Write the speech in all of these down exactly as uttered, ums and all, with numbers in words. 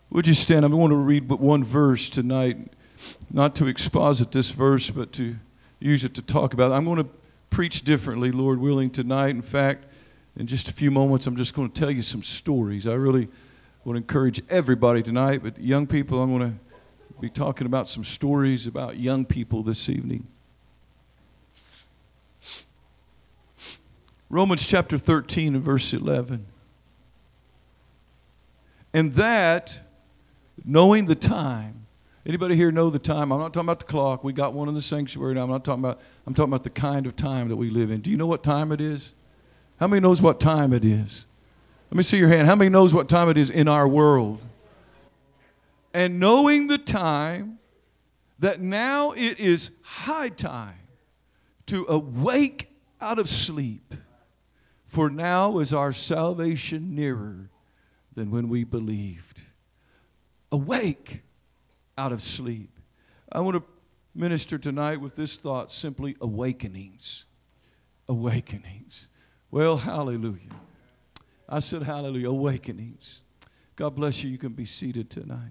Would you stand? I want to read but one verse tonight, not to exposit this verse, but to use it to talk about it. I'm going to preach differently, Lord willing, tonight. In fact, in just a few moments, I'm just going to tell you some stories. I really want to encourage everybody tonight, but young people, I'm going to be talking about some stories about young people this evening. Romans chapter thirteen and verse eleven. And that, knowing the time. Anybody here know the time? I'm not talking about the clock. We got one in the sanctuary now. I'm not talking about, I'm talking about the kind of time that we live in. Do you know what time it is? How many knows what time it is? Let me see your hand. How many knows what time it is in our world? And knowing the time, that now it is high time to awake out of sleep. For now is our salvation nearer than when we believed. Awake out of sleep. I want to minister tonight with this thought, simply awakenings. Awakenings. Well, hallelujah. I said hallelujah, awakenings. God bless you. You can be seated tonight.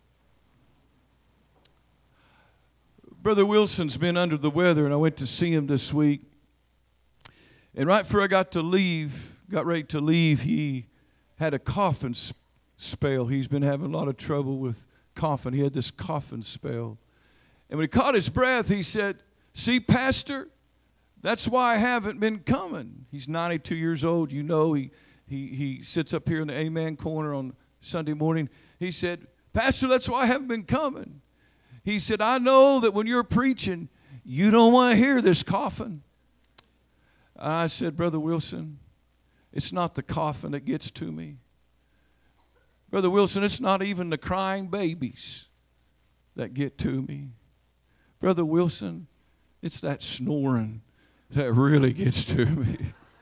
Brother Wilson's been under the weather, and I went to see him this week. And right before I got to leave, got ready to leave, he had a coughing spell. He's been having a lot of trouble with coughing. He had this coughing spell. And when he caught his breath, he said, "See, Pastor, that's why I haven't been coming." He's ninety-two years old. You know, he, he, he sits up here in the Amen corner on Sunday morning. He said, "Pastor, that's why I haven't been coming." He said, "I know that when you're preaching, you don't want to hear this coughing." I said, "Brother Wilson, it's not the coughing that gets to me. Brother Wilson, it's not even the crying babies that get to me. Brother Wilson, it's that snoring that really gets to me."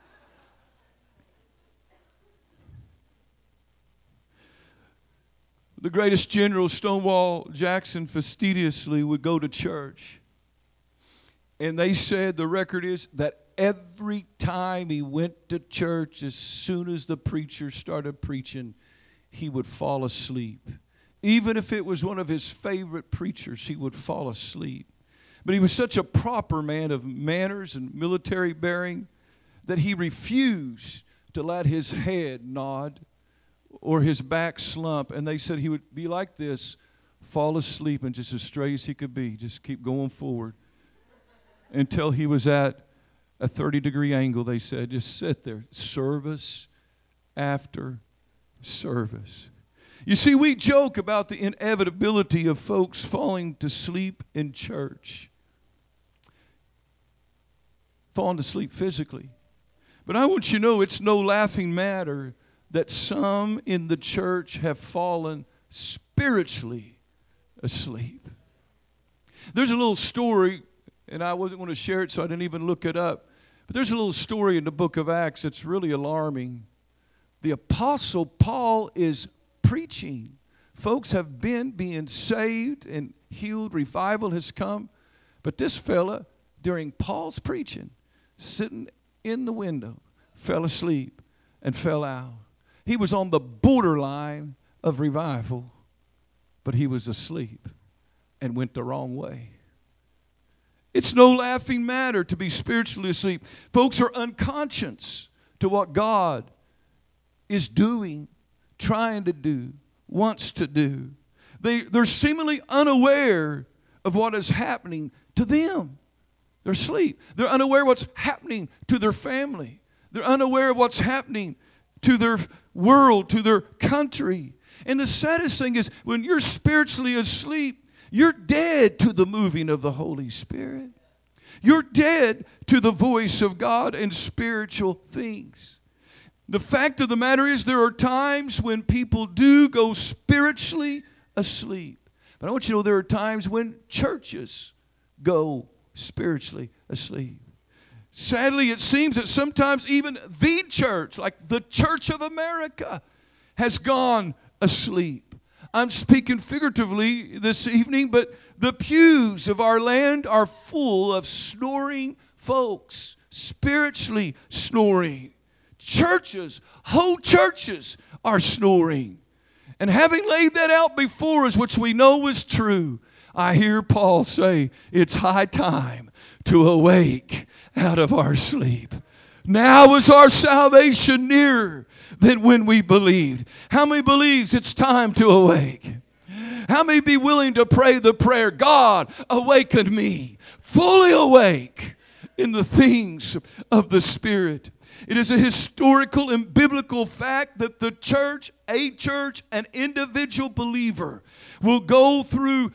The greatest general, Stonewall Jackson, fastidiously would go to church. And they said, the record is, that every time he went to church, as soon as the preacher started preaching, he would fall asleep. Even if it was one of his favorite preachers, he would fall asleep. But he was such a proper man of manners and military bearing that he refused to let his head nod or his back slump. And they said he would be like this, fall asleep, and just as straight as he could be, just keep going forward until he was at a thirty degree angle. They said, just sit there, service after service. You see, we joke about the inevitability of folks falling to sleep in church, falling to sleep physically. But I want you to know it's no laughing matter that some in the church have fallen spiritually asleep. There's a little story, and I wasn't going to share it, so I didn't even look it up. But there's a little story in the book of Acts that's really alarming. The Apostle Paul is preaching. Folks have been being saved and healed. Revival has come. But this fella, during Paul's preaching, sitting in the window, fell asleep and fell out. He was on the borderline of revival, but he was asleep and went the wrong way. It's no laughing matter to be spiritually asleep. Folks are unconscious to what God is doing, trying to do, wants to do. They, they're seemingly unaware of what is happening to them. They're asleep. They're unaware of what's happening to their family. They're unaware of what's happening to their world, to their country. And the saddest thing is, when you're spiritually asleep, you're dead to the moving of the Holy Spirit. You're dead to the voice of God and spiritual things. The fact of the matter is, there are times when people do go spiritually asleep. But I want you to know there are times when churches go spiritually asleep. Sadly, it seems that sometimes even the church, like the Church of America, has gone asleep. I'm speaking figuratively this evening, but the pews of our land are full of snoring folks, spiritually snoring. Churches, whole churches are snoring. And having laid that out before us, which we know is true, I hear Paul say, it's high time to awake out of our sleep. Now is our salvation nearer than when we believed. How many believes it's time to awake? How many be willing to pray the prayer, God, awaken me, fully awake in the things of the Spirit? It is a historical and biblical fact that the church, a church, an individual believer will go through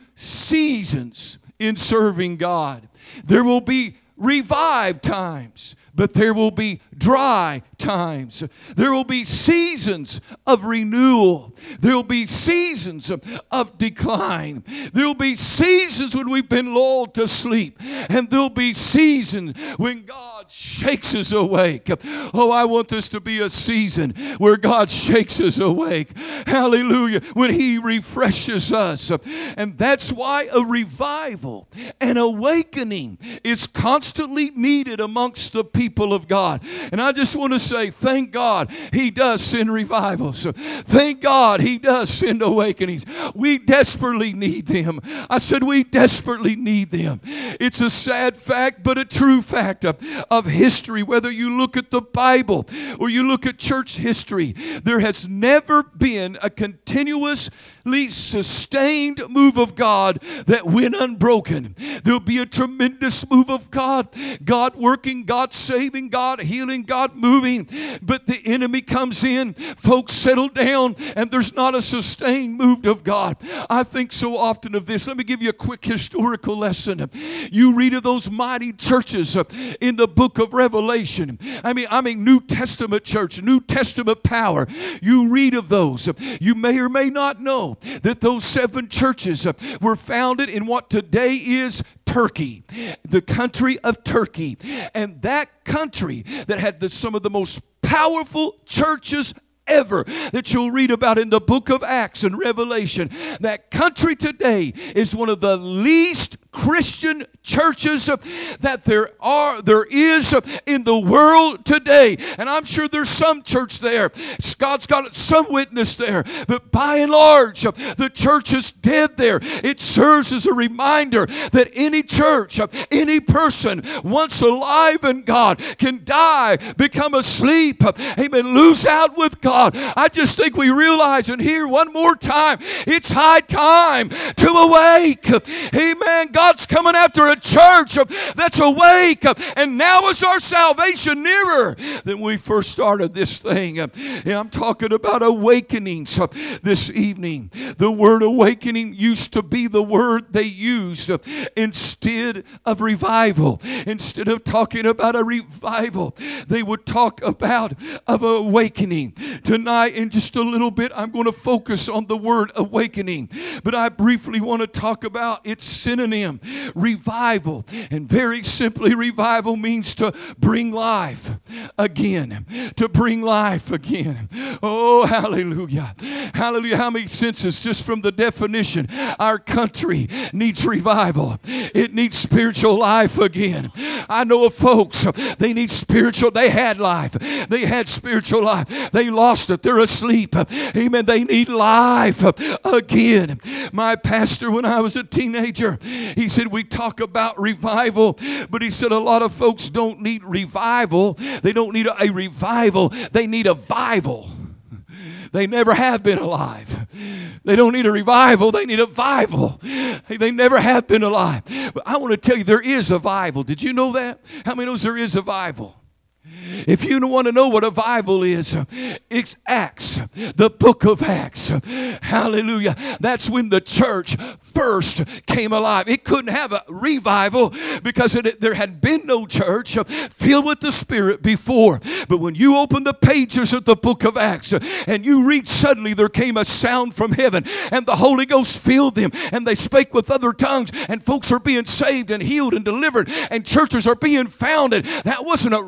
seasons in serving God. There will be revived times, but there will be dry times. There will be seasons of renewal. There will be seasons of, of decline. There will be seasons when we've been lulled to sleep. And there will be seasons when God shakes us awake. Oh, I want this to be a season where God shakes us awake. Hallelujah. When He refreshes us. And that's why a revival, an awakening is constantly needed amongst the people of God. And I just want to say, thank God He does send revivals. Thank God He does send awakenings. We desperately need them. I said we desperately need them. It's a sad fact, but a true fact of, of history. Whether you look at the Bible or you look at church history, there has never been a continuously sustained move of God that went unbroken. There'll be a tremendous move of God. God working, God saving, God healing, God moving. But the enemy comes in, folks settle down, and there's not a sustained move of God. I think so often of this. Let me give you a quick historical lesson. You read of those mighty churches in the book of Revelation. I mean, I mean New Testament church, New Testament power. You read of those. You may or may not know that those seven churches were founded in what today is Turkey, the country of Turkey. And that country that had the, some of the most powerful churches ever that you'll read about in the book of Acts and Revelation. That country today is one of the least Christian churches that there are, there is in the world today. And I'm sure there's some church there. God's got some witness there. But by and large, the church is dead there. It serves as a reminder that any church, any person once alive in God can die, become asleep, amen, lose out with God. I just think we realize and hear one more time, it's high time to awake. Amen. God's coming after a church that's awake, and now is our salvation nearer than we first started this thing. And I'm talking about awakenings this evening. The word awakening used to be the word they used instead of revival. Instead of talking about a revival, they would talk about of awakening. Tonight, in just a little bit, I'm going to focus on the word awakening. But I briefly want to talk about its synonym, revival. And very simply, revival means to bring life again. To bring life again. Oh, hallelujah. Hallelujah. How many senses, just from the definition, our country needs revival. It needs spiritual life again. I know of folks, they need spiritual, they had life. They had spiritual life. They lost it. They're asleep. Amen. They need life again. My pastor, when I was a teenager, he said we talk about revival, but he said a lot of folks don't need revival. They don't need a, a revival. They need a vival. They never have been alive. They don't need a revival. They need a vival. They never have been alive. But I want to tell you, there is a vival. Did you know that? How many knows there is a vival? If you want to know what a Bible is, it's Acts, the book of Acts. Hallelujah. That's when the church first came alive. It couldn't have a revival because it, there had been no church filled with the Spirit before. But when you open the pages of the book of Acts and you read, suddenly there came a sound from heaven and the Holy Ghost filled them and they spake with other tongues and folks are being saved and healed and delivered and churches are being founded. That wasn't a revival.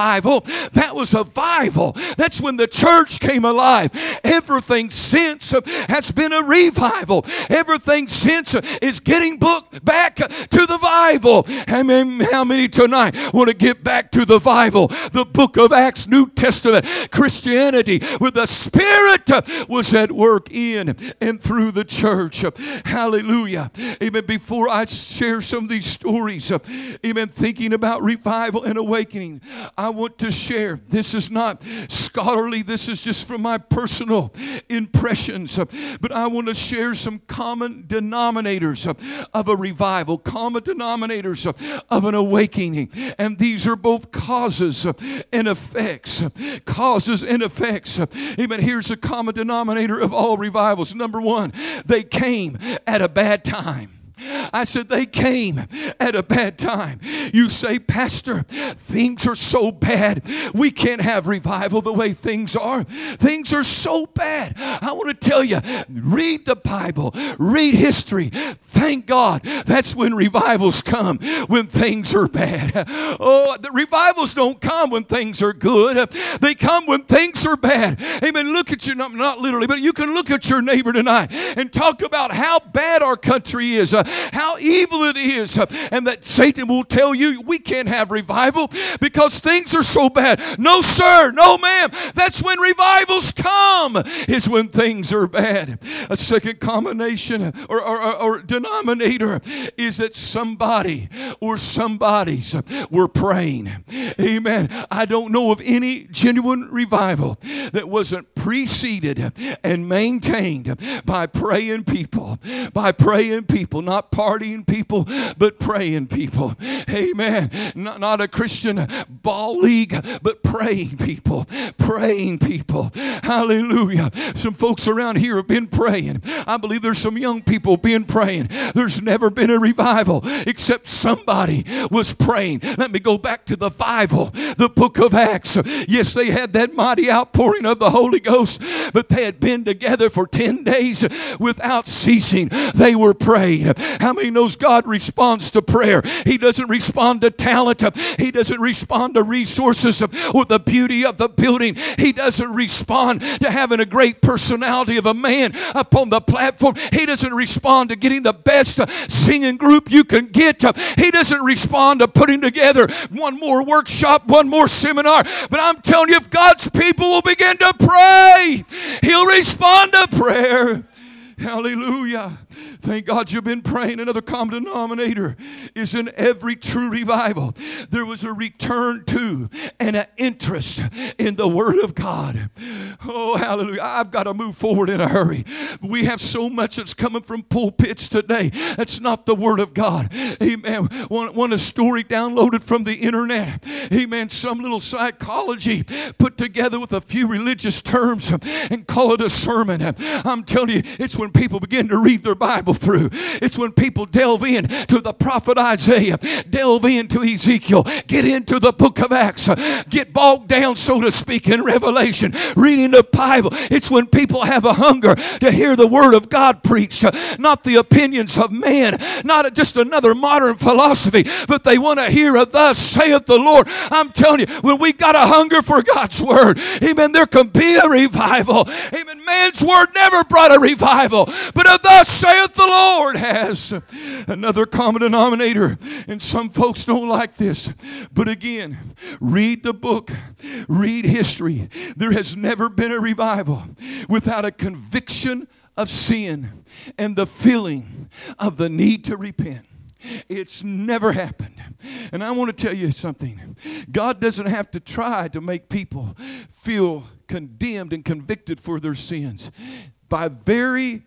revival. That was a vival. That's when the church came alive. Everything since has been a revival. Everything since is getting booked back to the Bible. How many, how many tonight want to get back to the Bible? The book of Acts, New Testament, Christianity, where the Spirit was at work in and through the church. Hallelujah. Amen. Before I share some of these stories, amen, thinking about revival and awakening, I want to share. This is not scholarly. This is just from my personal impressions. But I want to share some common denominators of a revival, common denominators of an awakening. And these are both causes and effects. Causes and effects. Amen. Here's a common denominator of all revivals. Number one, they came at a bad time. I said they came at a bad time. You say, Pastor, things are so bad. We can't have revival the way things are. Things are so bad. I want to tell you, read the Bible, read history. Thank God that's when revivals come, when things are bad. Oh, the revivals don't come when things are good. They come when things are bad. Amen. Look at your, not, not literally, but you can look at your neighbor tonight and talk about how bad our country is. Uh, how evil it is, and that Satan will tell you we can't have revival because things are so bad. No, sir, no, ma'am. That's when revivals come, is when things are bad. A second combination or, or, or, or denominator is that somebody or somebodies were praying. Amen. I don't know of any genuine revival that wasn't preceded and maintained by praying people, by praying people, not Not partying people, but praying people. Amen. Not, not a Christian ball league, but praying people. Praying people. Hallelujah. Some folks around here have been praying. I believe there's some young people been praying. There's never been a revival except somebody was praying. Let me go back to the Bible, the book of Acts. Yes, they had that mighty outpouring of the Holy Ghost, but they had been together for ten days without ceasing. They were praying. How many knows God responds to prayer? He doesn't respond to talent. He doesn't respond to resources or the beauty of the building. He doesn't respond to having a great personality of a man upon the platform. He doesn't respond to getting the best singing group you can get. He doesn't respond to putting together one more workshop, one more seminar. But I'm telling you, if God's people will begin to pray, He'll respond to prayer. Hallelujah. Thank God you've been praying. Another common denominator is in every true revival, there was a return to and an interest in the Word of God. Oh, hallelujah. I've got to move forward in a hurry. We have so much that's coming from pulpits today. That's not the Word of God. Amen. One, one a story downloaded from the internet. Amen. Some little psychology put together with a few religious terms and call it a sermon. I'm telling you, it's when people begin to read their Bible through. It's when people delve in to the prophet Isaiah, delve into Ezekiel, get into the book of Acts, get bogged down, so to speak, in Revelation, reading the Bible. It's when people have a hunger to hear the Word of God preached, not the opinions of man, not just another modern philosophy, but they want to hear a thus saith the Lord. I'm telling you, when we got a hunger for God's Word, amen, there can be a revival. Amen. Man's Word never brought a revival, but a thus saith the Lord has. Another common denominator, and some folks don't like this, but again, read the book, read history. There has never been a revival without a conviction of sin and the feeling of the need to repent. It's never happened. And I want to tell you something. God doesn't have to try to make people feel condemned and convicted for their sins. By very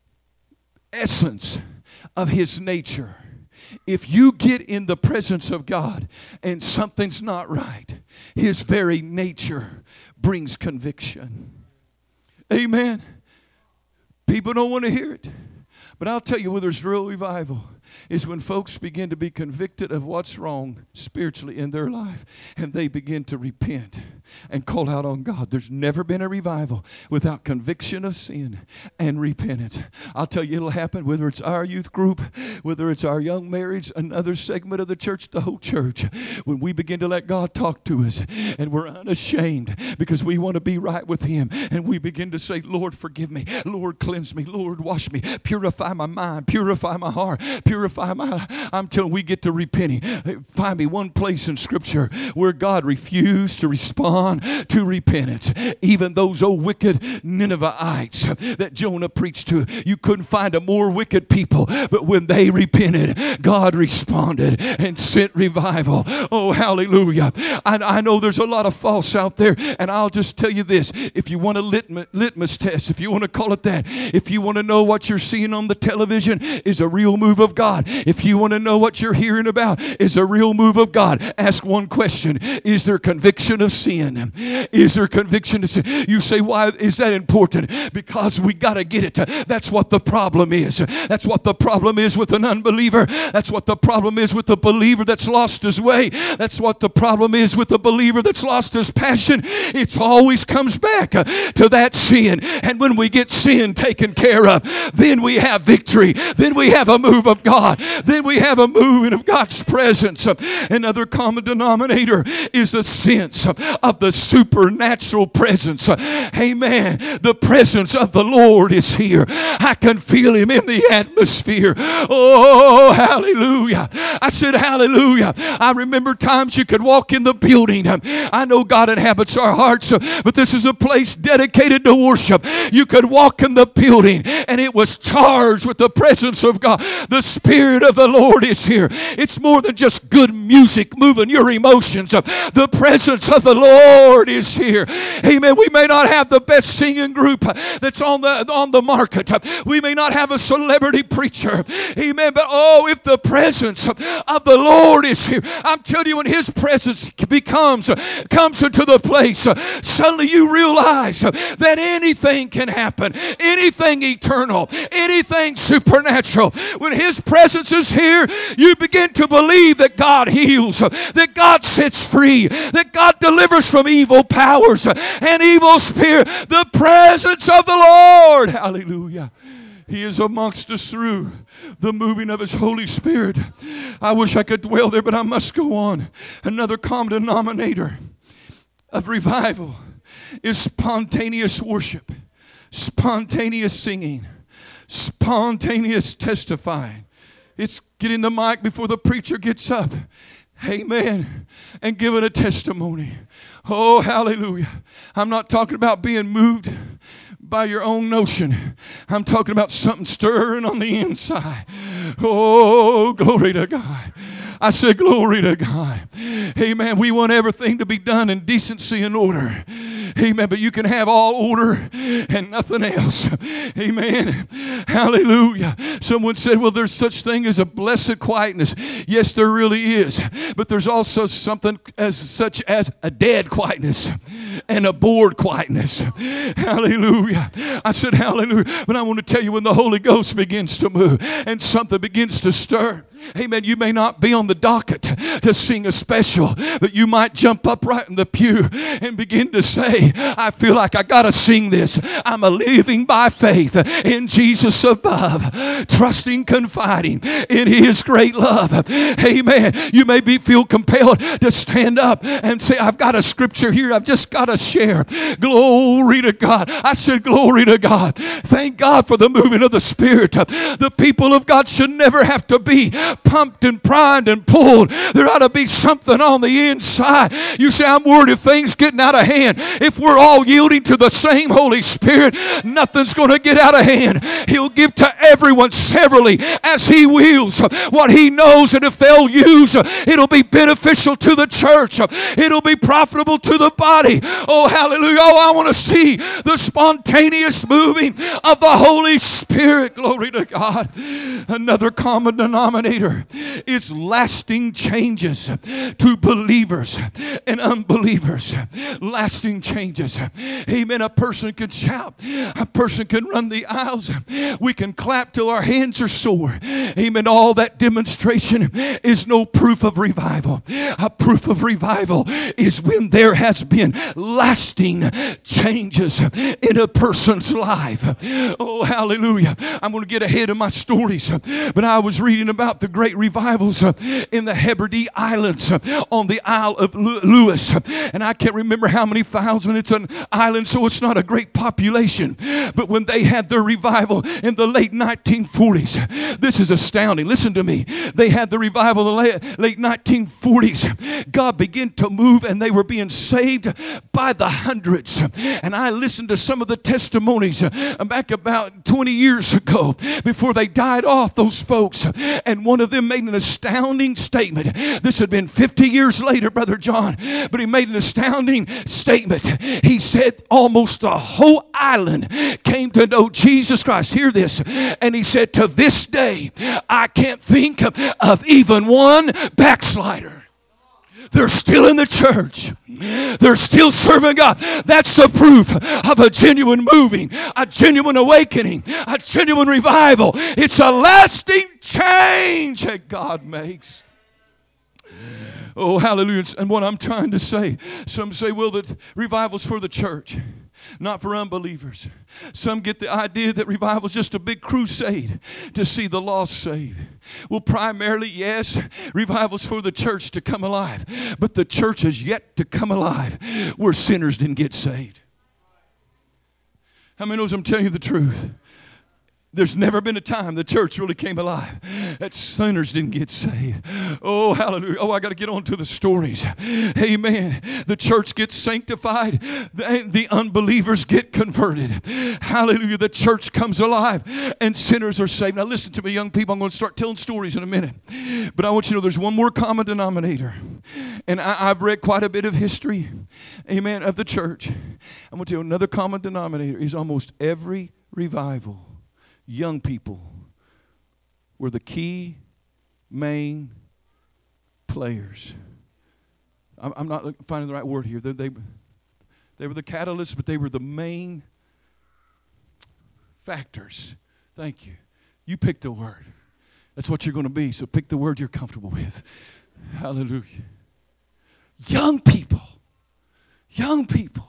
essence of His nature, if you get in the presence of God and something's not right, His very nature brings conviction. Amen. People don't want to hear it. But I'll tell you where there's real revival. is when folks begin to be convicted of what's wrong spiritually in their life, and they begin to repent and call out on God. There's never been a revival without conviction of sin and repentance. I'll tell you, it'll happen whether it's our youth group, whether it's our young marriage, another segment of the church, the whole church. When we begin to let God talk to us and we're unashamed because we want to be right with Him, and we begin to say, Lord, forgive me. Lord, cleanse me. Lord, wash me. Purify my mind. Purify my heart. Purify my... I'm telling you, we get to repenting. Find me one place in Scripture where God refused to respond to repentance. Even those old wicked Ninevites that Jonah preached to, you couldn't find a more wicked people, but when they repented, God responded and sent revival. Oh, hallelujah. I, I know there's a lot of false out there, and I'll just tell you this. If you want a litmus, litmus test, if you want to call it that, if you want to know what you're seeing on the television is a real move of God, if you want to know what you're hearing about is a real move of God, ask one question. Is there conviction of sin? Is there conviction of sin? You say, why is that important? Because we got to get it. That's what the problem is. That's what the problem is with an unbeliever. That's what the problem is with the believer that's lost his way. That's what the problem is with the believer that's lost his passion. It always comes back to that sin. And when we get sin taken care of, then we have victory. Then we have a move of God. Then we have a moving of God's presence. Another common denominator is the sense of the supernatural presence. Amen. The presence of the Lord is here. I can feel Him in the atmosphere. Oh, hallelujah. I said hallelujah. I remember times you could walk in the building. I know God inhabits our hearts, but this is a place dedicated to worship. You could walk in the building and it was charged with the presence of God. The Spirit of the Lord is here. It's more than just good music moving your emotions. The presence of the Lord is here. Amen. We may not have the best singing group that's on the on the market. We may not have a celebrity preacher. Amen. But oh, if the presence of the Lord is here, I'm telling you, when His presence becomes comes into the place, suddenly you realize that anything can happen. Anything eternal, anything supernatural. When His presence is here, you begin to believe that God heals, that God sets free, that God delivers from evil powers and evil spirit. The presence of the Lord. Hallelujah. He is amongst us through the moving of His Holy Spirit. I wish I could dwell there, but I must go on. Another common denominator of revival is spontaneous worship, spontaneous singing, spontaneous testifying. It's getting the mic before the preacher gets up. Amen. And giving a testimony. Oh, hallelujah. I'm not talking about being moved by your own notion. I'm talking about something stirring on the inside. Oh, glory to God. I said, glory to God. Amen. We want everything to be done in decency and order. Amen. But you can have all order and nothing else. Amen. Hallelujah. Someone said, well, there's such thing as a blessed quietness. Yes, there really is. But there's also something as such as a dead quietness and a bored quietness. Hallelujah. I said, hallelujah. But I want to tell you, when the Holy Ghost begins to move and something begins to stir, amen, you may not be on the docket to sing a special, but you might jump up right in the pew and begin to say, I feel like I got to sing this. I'm a living by faith in Jesus above, trusting, confiding in His great love. Amen. You may be feel compelled to stand up and say, I've got a scripture here I've just got to share. Glory to God. I said, glory to God. Thank God for the moving of the Spirit. The people of God should never have to be pumped and primed and pulled. There ought to be something on the inside. You say, I'm worried if things getting out of hand. If we're all yielding to the same Holy Spirit, nothing's going to get out of hand. He'll give to everyone severally as He wills what He knows, and if they'll use, it'll be beneficial to the church. It'll be profitable to the body. Oh, hallelujah. Oh, I want to see the spontaneous moving of the Holy Spirit. Glory to God. Another common denominator is lasting changes to believers and unbelievers. Lasting changes. changes. Amen. A person can shout. A person can run the aisles. We can clap till our hands are sore. Amen. All that demonstration is no proof of revival. A proof of revival is when there has been lasting changes in a person's life. Oh, hallelujah. I'm going to get ahead of my stories. But I was reading about the great revivals in the Hebrides Islands on the Isle of Lewis. And I can't remember how many thousand. It's an island, so it's not a great population. But when they had their revival in the late nineteen forties, this is astounding. Listen to me. They had the revival in the late, late nineteen forties. God began to move and they were being saved by the hundreds. And I listened to some of the testimonies back about twenty years ago before they died off, those folks. And one of them made an astounding statement. This had been fifty years later, Brother John, but he made an astounding statement. He said almost the whole island came to know Jesus Christ. Hear this. And he said, to this day, I can't think of even one backslider. They're still in the church. They're still serving God. That's the proof of a genuine moving, a genuine awakening, a genuine revival. It's a lasting change that God makes. Oh, hallelujah. And what I'm trying to say, some say, well, that revival's for the church, not for unbelievers. Some get the idea that revival is just a big crusade to see the lost saved. Well, primarily, yes, revival's for the church to come alive. But the church has yet to come alive where sinners didn't get saved. How many knows I'm telling you the truth? There's never been a time the church really came alive that sinners didn't get saved. Oh, hallelujah. Oh, I got to get on to the stories. Amen. The church gets sanctified. The, the unbelievers get converted. Hallelujah. The church comes alive and sinners are saved. Now listen to me, young people. I'm going to start telling stories in a minute. But I want you to know there's one more common denominator. And I, I've read quite a bit of history, amen, of the church. I'm going to tell you another common denominator is almost every revival. Young people were the key main players. I'm not finding the right word here. They, they, they were the catalysts, but they were the main factors. Thank you. You pick the word. That's what you're going to be, so pick the word you're comfortable with. Hallelujah. Young people. Young people.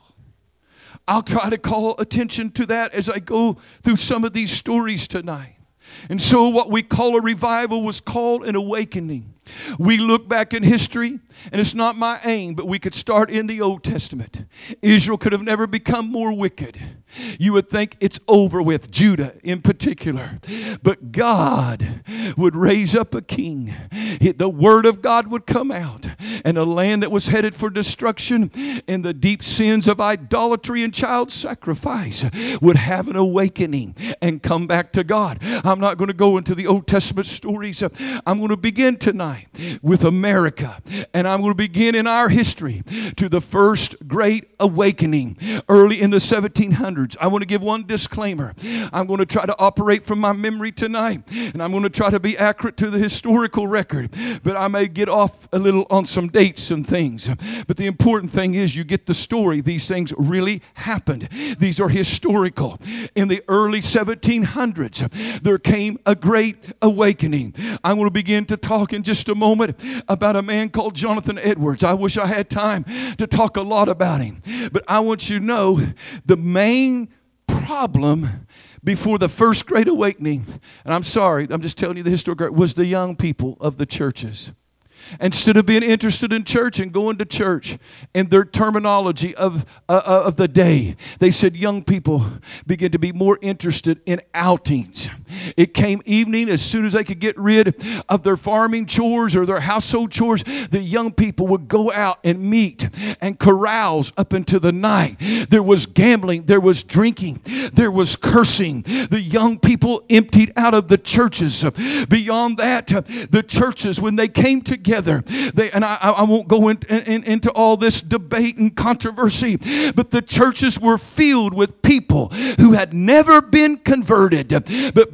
I'll try to call attention to that as I go through some of these stories tonight. And so what we call a revival was called an awakening. We look back in history, and it's not my aim, but we could start in the Old Testament. Israel could have never become more wicked. You would think it's over with, Judah in particular. But God would raise up a king. The word of God would come out, and a land that was headed for destruction and the deep sins of idolatry and child sacrifice would have an awakening and come back to God. I'm not going to go into the Old Testament stories. I'm going to begin tonight with America, and I'm going to begin in our history to the first great awakening early in the seventeen hundreds. I want to give one disclaimer. I'm going to try to operate from my memory tonight, and I'm going to try to be accurate to the historical record, but I may get off a little on some dates and things. But the important thing is you get the story. These things really happened. These are historical. In the early seventeen hundreds, there came a great awakening. I'm going to begin to talk in just a moment about a man called Jonathan Edwards. I wish I had time to talk a lot about him, but I want you to know the main problem before the first great awakening, and I'm sorry, I'm just telling you the historical, was the young people of the churches. Instead of being interested in church and going to church in their terminology of, uh, of the day, they said young people begin to be more interested in outings. It came evening, as soon as they could get rid of their farming chores or their household chores, the young people would go out and meet and carouse up into the night. There was gambling, there was drinking, there was cursing. The young people emptied out of the churches. Beyond that, the churches, when they came together, They, and I, I won't go in, in, into all this debate and controversy, but the churches were filled with people who had never been converted. But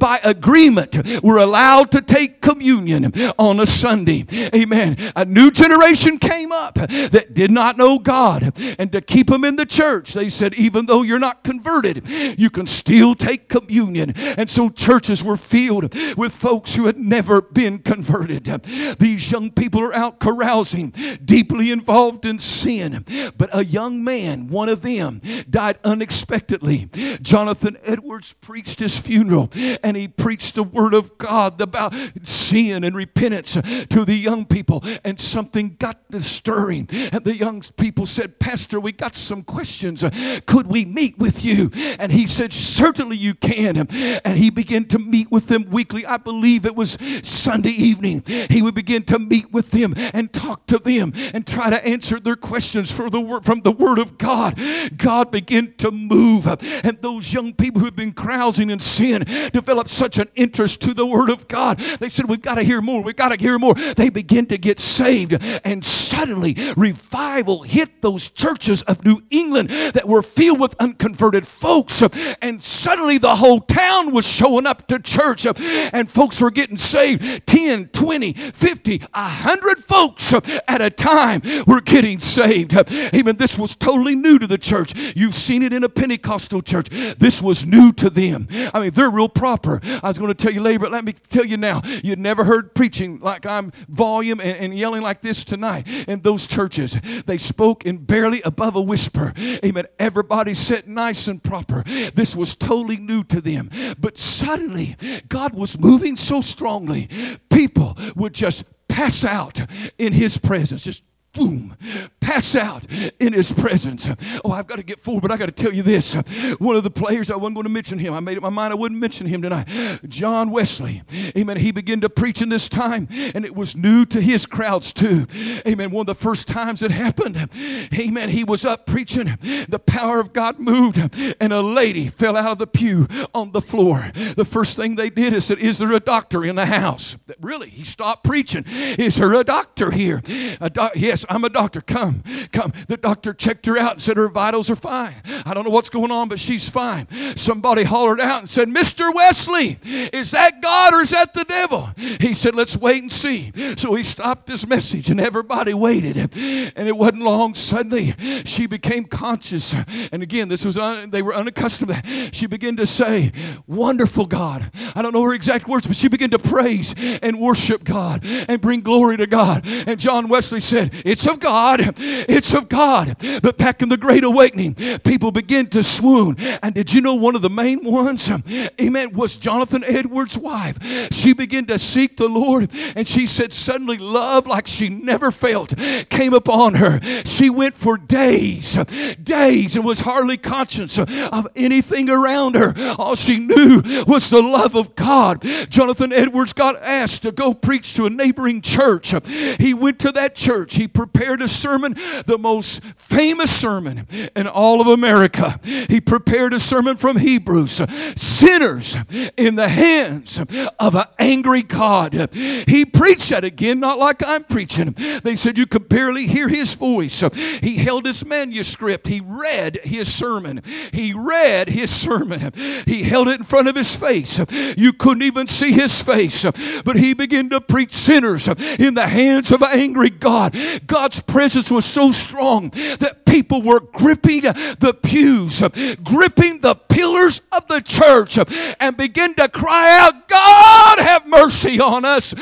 by agreement were allowed to take communion on a Sunday. Amen. A new generation came up that did not know God. And to keep them in the church, they said, even though you're not converted, you can still take communion. And so churches were filled with folks who had never been converted. These young people are out carousing, deeply involved in sin. But a young man, one of them, died unexpectedly. Jonathan Edwards preached his funeral, and he preached the word of God about sin and repentance to the young people. And something got to stirring. And the young people said, Pastor, we got some questions. Could we meet with you? And he said, certainly you can. And he began to meet with them weekly. I believe it was Sunday evening. He would begin to meet with them and talk to them and try to answer their questions for the word, from the word of God. God began to move. And those young people who had been carousing in sin developed such an interest to the word of God. They said, we've got to hear more. We've got to hear more. They began to get saved. And suddenly revival hit those churches of New England that were filled with unconverted folks. And suddenly the whole town was showing up to church. And folks were getting saved. ten, twenty, fifty, one hundred folks at a time were getting saved. Even this was totally new to the church. You've seen it in a Pentecostal church. This was new to them. I mean, they're real proper. I was going to tell you later, but let me tell you now. You'd never heard preaching like I'm volume and, and yelling like this tonight in those churches. They spoke in barely above a whisper. Amen. Everybody sat nice and proper. This was totally new to them. But suddenly, God was moving so strongly, people would just pass out in His presence. Just boom, pass out in His presence. Oh, I've got to get forward, but I got to tell you this. One of the players, I wasn't going to mention him. I made up my mind I wouldn't mention him tonight. John Wesley. Amen. He began to preach in this time, and it was new to his crowds too. Amen. One of the first times it happened. Amen. He was up preaching. The power of God moved, and a lady fell out of the pew on the floor. The first thing they did is said, is there a doctor in the house? Really? He stopped preaching. Is there a doctor here? A doc- yes. I'm a doctor. Come, come. The doctor checked her out and said her vitals are fine. I don't know what's going on, but she's fine. Somebody hollered out and said, Mister Wesley, is that God or is that the devil? He said, let's wait and see. So he stopped his message and everybody waited. And it wasn't long. Suddenly she became conscious. And again, this was un- they were unaccustomed to that. She began to say, wonderful God. I don't know her exact words, but she began to praise and worship God and bring glory to God. And John Wesley said, it's of God. It's of God. But back in the Great Awakening, people began to swoon. And did you know one of the main ones, amen, was Jonathan Edwards' wife. She began to seek the Lord. And she said suddenly love like she never felt came upon her. She went for days, days, and was hardly conscious of anything around her. All she knew was the love of God. Jonathan Edwards got asked to go preach to a neighboring church. He went to that church. He prepared a sermon, the most famous sermon in all of America. He prepared a sermon from Hebrews. Sinners in the hands of an angry God. He preached that again, not like I'm preaching. They said you could barely hear his voice. He held his manuscript. He read his sermon. He read his sermon. He held it in front of his face. You couldn't even see his face. But he began to preach sinners in the hands of an angry God. God's presence was so strong that people were gripping the pews, gripping the pillars of the church, and began to cry out, God have mercy on us.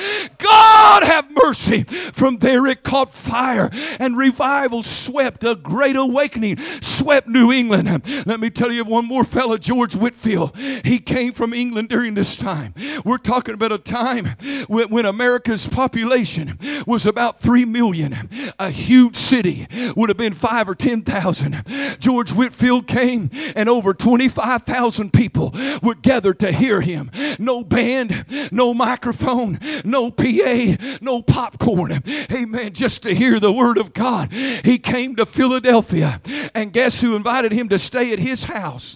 God have mercy. From there it caught fire, and revival swept, a great awakening swept New England. Let me tell you one more fellow, George Whitefield. He came from England during this time. We're talking about a time when, when America's population was about three million. A huge city would have been five or ten thousand. George Whitefield came, and over twenty-five thousand people would gather to hear him. No band, no microphone, no P A, no popcorn. Amen. Just to hear the word of God. He came to Philadelphia, and guess who invited him to stay at his house?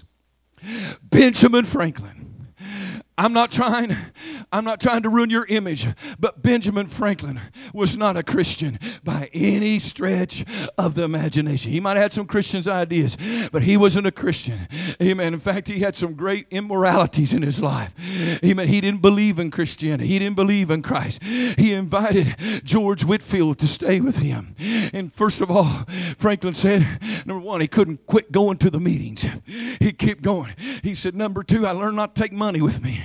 Benjamin Franklin. I'm not trying, I'm not trying to ruin your image, but Benjamin Franklin was not a Christian. by any stretch of the imagination. He might have had some Christian's ideas, but he wasn't a Christian. Amen. In fact, he had some great immoralities in his life. Amen. He didn't believe in Christianity. He didn't believe in Christ. He invited George Whitefield to stay with him. And first of all, Franklin said, number one, he couldn't quit going to the meetings. He kept going. He said, number two, I learned not to take money with me.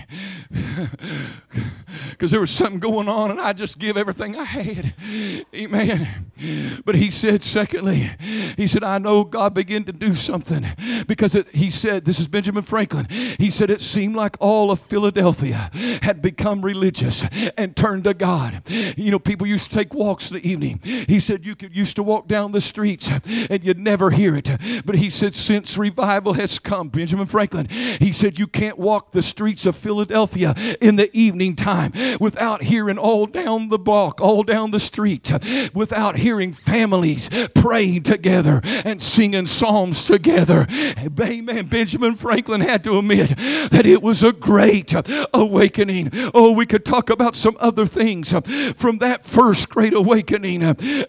Because there was something going on and I just give everything I had. Amen. But he said, secondly, he said, I know God began to do something. Because it, he said, this is Benjamin Franklin. He said, it seemed like all of Philadelphia had become religious and turned to God. You know, people used to take walks in the evening. He said, you could used to walk down the streets and you'd never hear it. But he said, since revival has come, Benjamin Franklin, he said, you can't walk the streets of Philadelphia in the evening time without hearing all down the block, all down the street, without hearing families praying together and singing psalms together. Amen. Benjamin Franklin had to admit that it was a great awakening. Oh, we could talk about some other things from that first great awakening.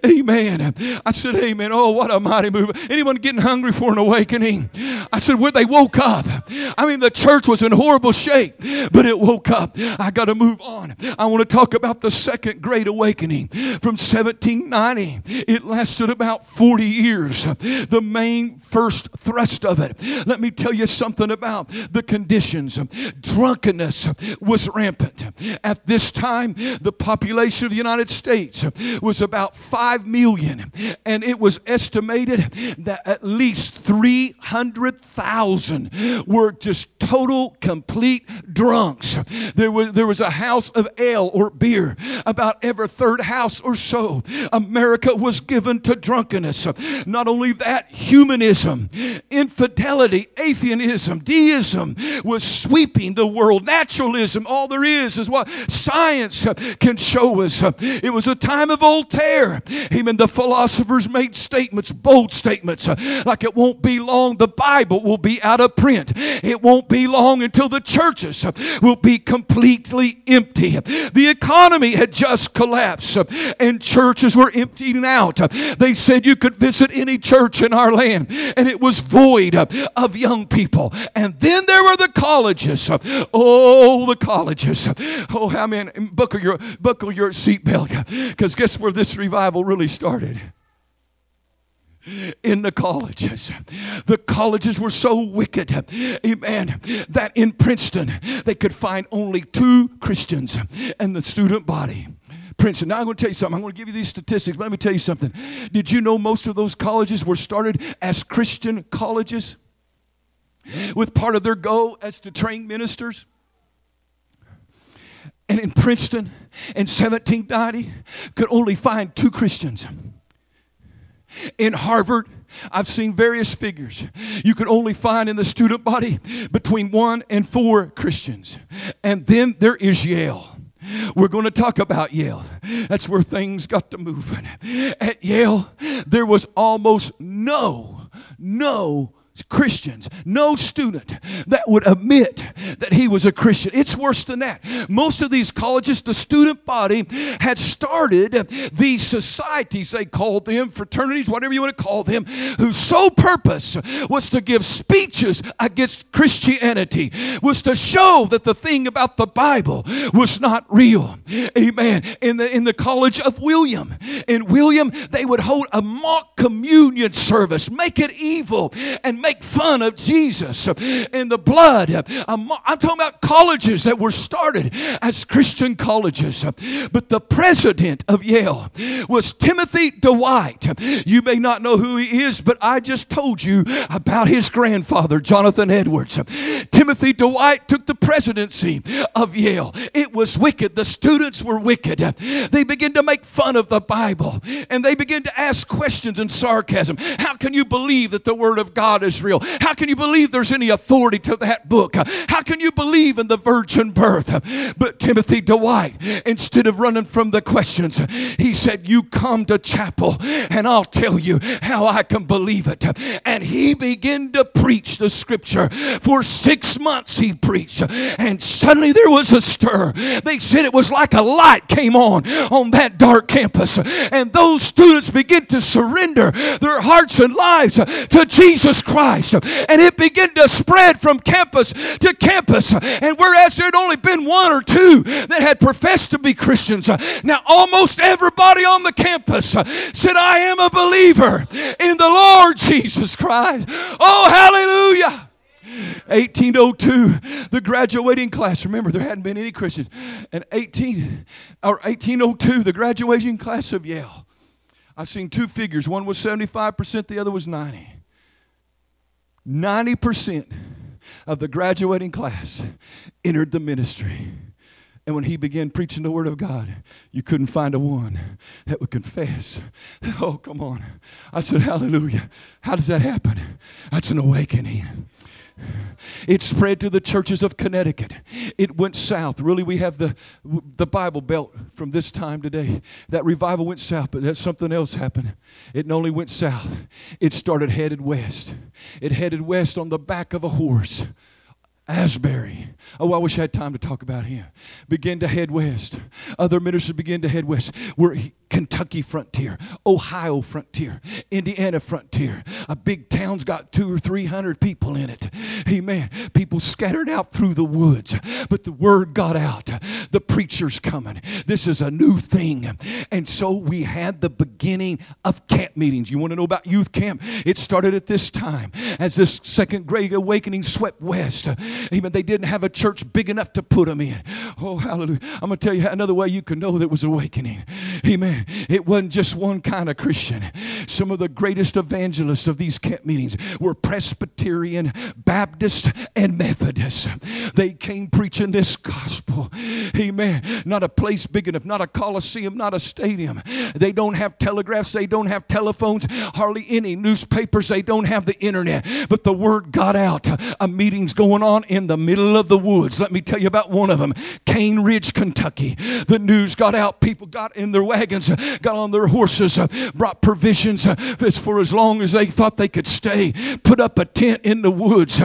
Amen. I said, amen. Oh, what a mighty move. Anyone getting hungry for an awakening? I said, where they woke up. I mean, the church was in horrible shape, but it woke up. I got to move on. I want to talk about the second great awakening from seventeen ninety. It lasted about forty years. The main first thrust of it. Let me tell you something about the conditions. Drunkenness was rampant. At this time, the population of the United States was about five million, and it was estimated that at least three hundred thousand were just total, complete drunks. There was, there was a house of ale or beer about every third house or so. America was given to drunkenness. Not only that, humanism, infidelity, atheism, deism was sweeping the world. Naturalism, all there is is what science can show us. It was a time of Voltaire. Even the philosophers made statements, bold statements, like it won't be long, the Bible will be out of print. It won't be long until the churches will be completely empty. The economy had just collapsed and churches were emptying out. They said you could visit any church in our land and it was void of young people. And then there were the colleges. Oh, the colleges. Oh, how many? Buckle your, buckle your seatbelt, because guess where this revival really started? In the colleges. The colleges were so wicked, amen, that in Princeton they could find only two Christians in the student body. Princeton. Now I'm going to tell you something. I'm going to give you these statistics, but let me tell you something. Did you know most of those colleges were started as Christian colleges with part of their goal as to train ministers? And in Princeton in seventeen ninety could only find two Christians. In Harvard, I've seen various figures. You could only find in the student body between one and four Christians. And then there is Yale. We're going to talk about Yale. That's where things got to moving. At Yale, there was almost no, no Christians, no student that would admit that he was a Christian. It's worse than that. Most of these colleges, the student body had started these societies, they called them, fraternities, whatever you want to call them, whose sole purpose was to give speeches against Christianity, was to show that the thing about the Bible was not real. Amen. In the, in the College of William, in William, they would hold a mock communion service, make it evil, and make fun of Jesus and the blood. I'm talking about colleges that were started as Christian colleges. But the president of Yale was Timothy Dwight. You may not know who he is, but I just told you about his grandfather, Jonathan Edwards. Timothy Dwight took the presidency of Yale. It was wicked. The students were wicked. They began to make fun of the Bible, and they began to ask questions in sarcasm. How can you believe that the Word of God is real? How can you believe there's any authority to that book? How can you believe in the virgin birth? But Timothy Dwight, instead of running from the questions, he said, you come to chapel and I'll tell you how I can believe it. And he began to preach the scripture. For six months he preached, and suddenly there was a stir. They said it was like a light came on on that dark campus, and those students began to surrender their hearts and lives to Jesus Christ, and it began to spread from campus to campus. And whereas there had only been one or two that had professed to be Christians, now almost everybody on the campus said, I am a believer in the Lord Jesus Christ. Oh, hallelujah. eighteen oh two, the graduating class. Remember, there hadn't been any Christians. And eighteen or eighteen oh two, the graduating class of Yale. I've seen two figures. One was seventy-five percent, the other was ninety. ninety percent of the graduating class entered the ministry. And when he began preaching the word of God, you couldn't find a one that would confess. Oh, come on. I said, hallelujah. How does that happen? That's an awakening. It spread to the churches of Connecticut. It went south. Really, we have the, the Bible Belt from this time today. That revival went south, but something else happened. It not only went south, it started headed west. It headed west on the back of a horse. Asbury. Oh, I wish I had time to talk about him. Began to head west. Other ministers began to head west. We're Kentucky frontier, Ohio frontier, Indiana frontier. A big town's got two or three hundred people in it. Amen. People scattered out through the woods, but the word got out. The preacher's coming. This is a new thing. And so we had the beginning of camp meetings. You want to know about youth camp? It started at this time as this second great awakening swept west. Amen. They didn't have a church big enough to put them in. Oh, hallelujah. I'm going to tell you another way you can know that was awakening. Amen. It wasn't just one kind of Christian. Some of the greatest evangelists of these camp meetings were Presbyterian, Baptist, and Methodist. They came preaching this gospel. Amen. Not a place big enough, not a coliseum, not a stadium. They don't have telegraphs. They don't have telephones, hardly any newspapers. They don't have the internet. But the word got out. A meeting's going on in the middle of the woods. Let me tell you about one of them. Cane Ridge, Kentucky. The news got out. People got in their wagons, got on their horses, brought provisions for as long as they thought they could stay. Put up a tent in the woods.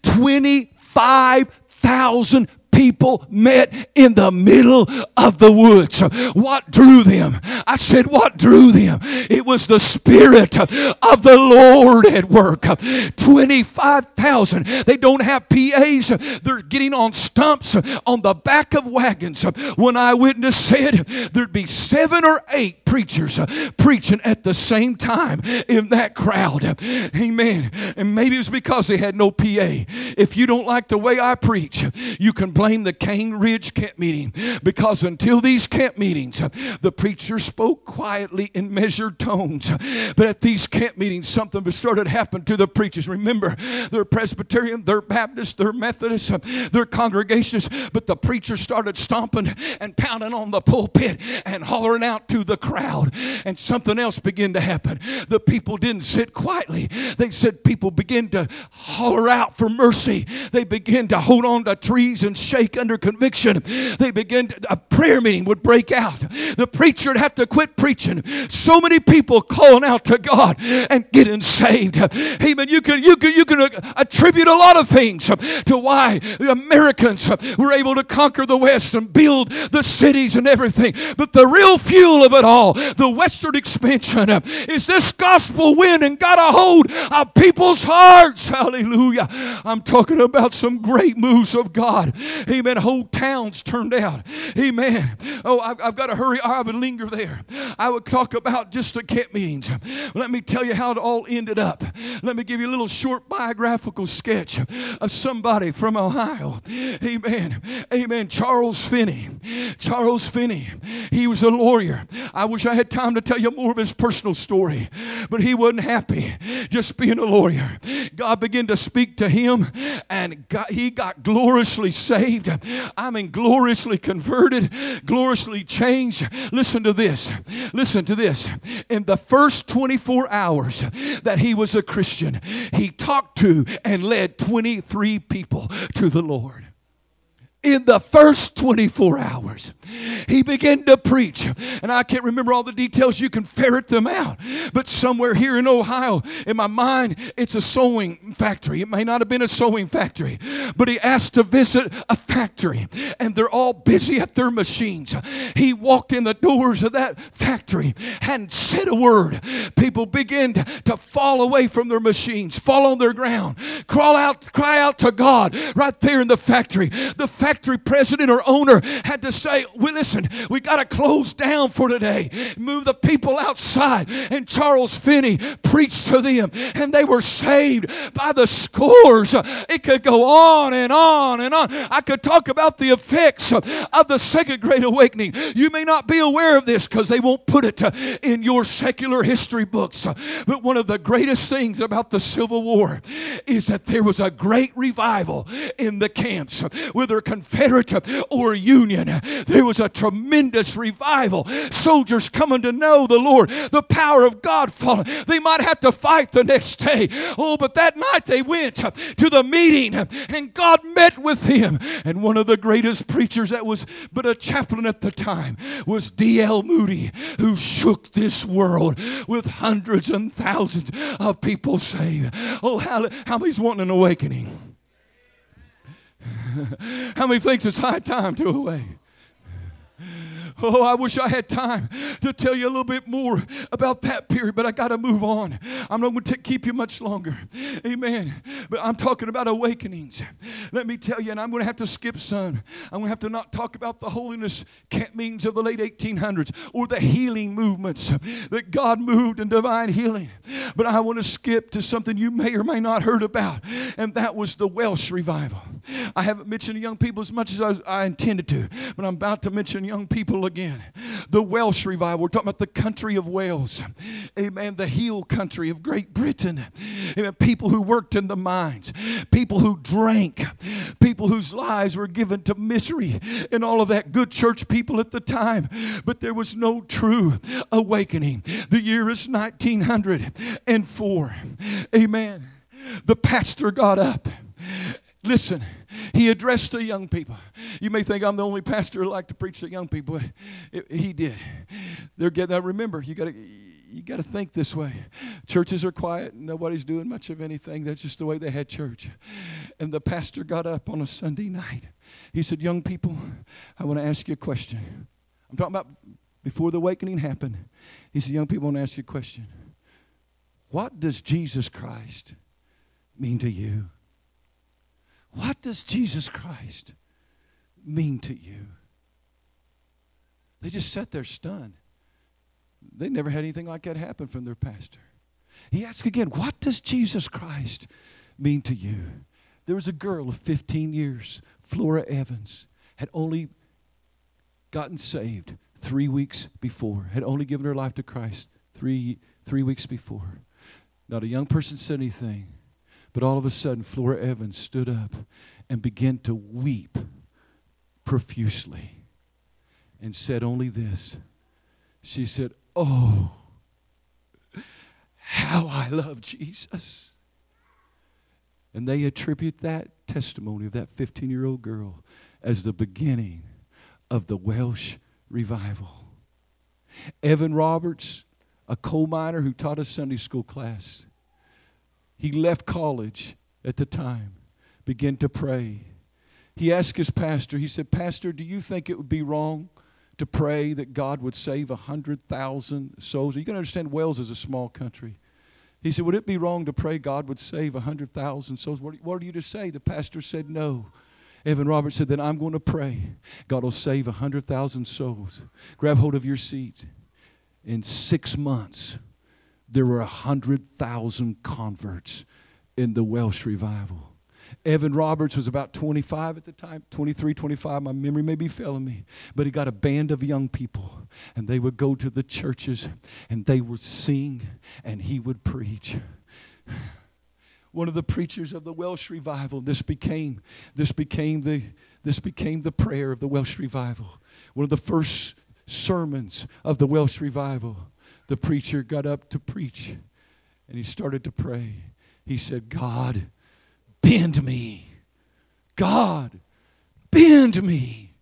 twenty-five thousand people met in the middle of the woods. What drew them? I said, what drew them? It was the Spirit of the Lord at work. twenty-five thousand. They don't have P As. They're getting on stumps on the back of wagons. One eyewitness said there'd be seven or eight preachers preaching at the same time in that crowd. Amen. And maybe it was because they had no P A. If you don't like the way I preach, you can blame the Cane Ridge camp meeting, because until these camp meetings, the preacher spoke quietly in measured tones. But at these camp meetings, something started happening to the preachers. Remember, they're Presbyterian, they're Baptist, they're Methodist, they're Congregationists, but the preacher started stomping and pounding on the pulpit and hollering out to the crowd. And something else began to happen. The people didn't sit quietly. They said people began to holler out for mercy. They began to hold on to trees and shake under conviction. They began to, a prayer meeting would break out. The preacher would have to quit preaching. So many people calling out to God and getting saved. Amen. You can you can you can attribute a lot of things to why the Americans were able to conquer the West and build the cities and everything. But the real fuel of it all, the western expansion, is this gospel win and got a hold of people's hearts. Hallelujah. I'm talking about some great moves of God. Amen. Whole towns turned out. Amen. Oh, I've, I've got to hurry. I would linger there. I would talk about just the camp meetings. Let me tell you how it all ended up. Let me give you a little short biographical sketch of somebody from Ohio. Amen. Amen. Charles Finney. Charles Finney. He was a lawyer. I wish I had time to tell you more of his personal story, but he wasn't happy just being a lawyer. God began to speak to him, and God, he got gloriously saved. I mean, gloriously converted, gloriously changed. Listen to this. Listen to this. In the first twenty-four hours that he was a Christian, he talked to and led twenty-three people to the Lord. in the first twenty-four hours, he began to preach. And I can't remember all the details. You can ferret them out. But somewhere here in Ohio, in my mind, it's a sewing factory. It may not have been a sewing factory, but he asked to visit a factory, and they're all busy at their machines. He walked in the doors of that factory, hadn't said a word. People began to fall away from their machines, fall on their ground, crawl out, cry out to God right there in the factory. The factory president or owner had to say, well, listen, we got to close down for today. Move the people outside. And Charles Finney preached to them, and they were saved by the scores. It could go on and on and on. I could talk about the effects of the Second Great Awakening. You may not be aware of this because they won't put it in your secular history books. But one of the greatest things about the Civil War is that there was a great revival in the camps, whether Confederate or Union. There was a tremendous revival. Soldiers coming to know the Lord, the power of God falling. They might have to fight the next day. Oh, but that night they went to the meeting and God met with them. And one of the greatest preachers that was but a chaplain at the time was D L Moody, who shook this world with hundreds and thousands of people saved. Oh, how, how many's wanting an awakening? How many thinks it's high time to awaken? Oh, I wish I had time to tell you a little bit more about that period, but I got to move on. I'm not going to keep you much longer. Amen. But I'm talking about awakenings. Let me tell you, and I'm going to have to skip some. I'm going to have to not talk about the holiness camp meetings of the late eighteen hundreds or the healing movements that God moved in divine healing. But I want to skip to something you may or may not heard about, and that was the Welsh revival. I haven't mentioned young people as much as I, I intended to, but I'm about to mention young people again. The Welsh revival. We're talking about the country of Wales. Amen. The heel country of Great Britain. Amen. People who worked in the mines. People who drank. People whose lives were given to misery and all of that. Good church people at the time. But there was no true awakening. The year is nineteen hundred four. Amen. The pastor got up. Listen, he addressed the young people. You may think I'm the only pastor who like to preach to young people. It, he did. They're getting. Now remember, you got to you got to think this way. Churches are quiet. Nobody's doing much of anything. That's just the way they had church. And the pastor got up on a Sunday night. He said, "Young people, I want to ask you a question." I'm talking about before the awakening happened. He said, "Young people, I want to ask you a question. What does Jesus Christ mean to you? What does Jesus Christ mean to you?" They just sat there stunned. They never had anything like that happen from their pastor. He asked again, "What does Jesus Christ mean to you?" There was a girl of fifteen years, Flora Evans, had only gotten saved three weeks before, had only given her life to Christ three, three weeks before. Not a young person said anything. But all of a sudden, Flora Evans stood up and began to weep profusely and said only this. She said, "Oh, how I love Jesus." And they attribute that testimony of that fifteen-year-old girl as the beginning of the Welsh revival. Evan Roberts, a coal miner who taught a Sunday school class, he left college at the time, began to pray. He asked his pastor, he said, "Pastor, do you think it would be wrong to pray that God would save one hundred thousand souls?" You can understand Wales is a small country. He said, "Would it be wrong to pray God would save one hundred thousand souls?" What, what are you to say? The pastor said, "No." Evan Roberts said, "Then I'm going to pray God will save one hundred thousand souls." Grab hold of your seat. In six months, there were one hundred thousand converts in the Welsh revival. Evan Roberts was about twenty-five at the time, twenty-three, twenty-five. My memory may be failing me. But he got a band of young people, and they would go to the churches, and they would sing, and he would preach. One of the preachers of the Welsh revival, this became, this became the, this became the prayer of the Welsh revival. One of the first sermons of the Welsh revival, the preacher got up to preach, and he started to pray. He said, "God, bend me. God, bend me.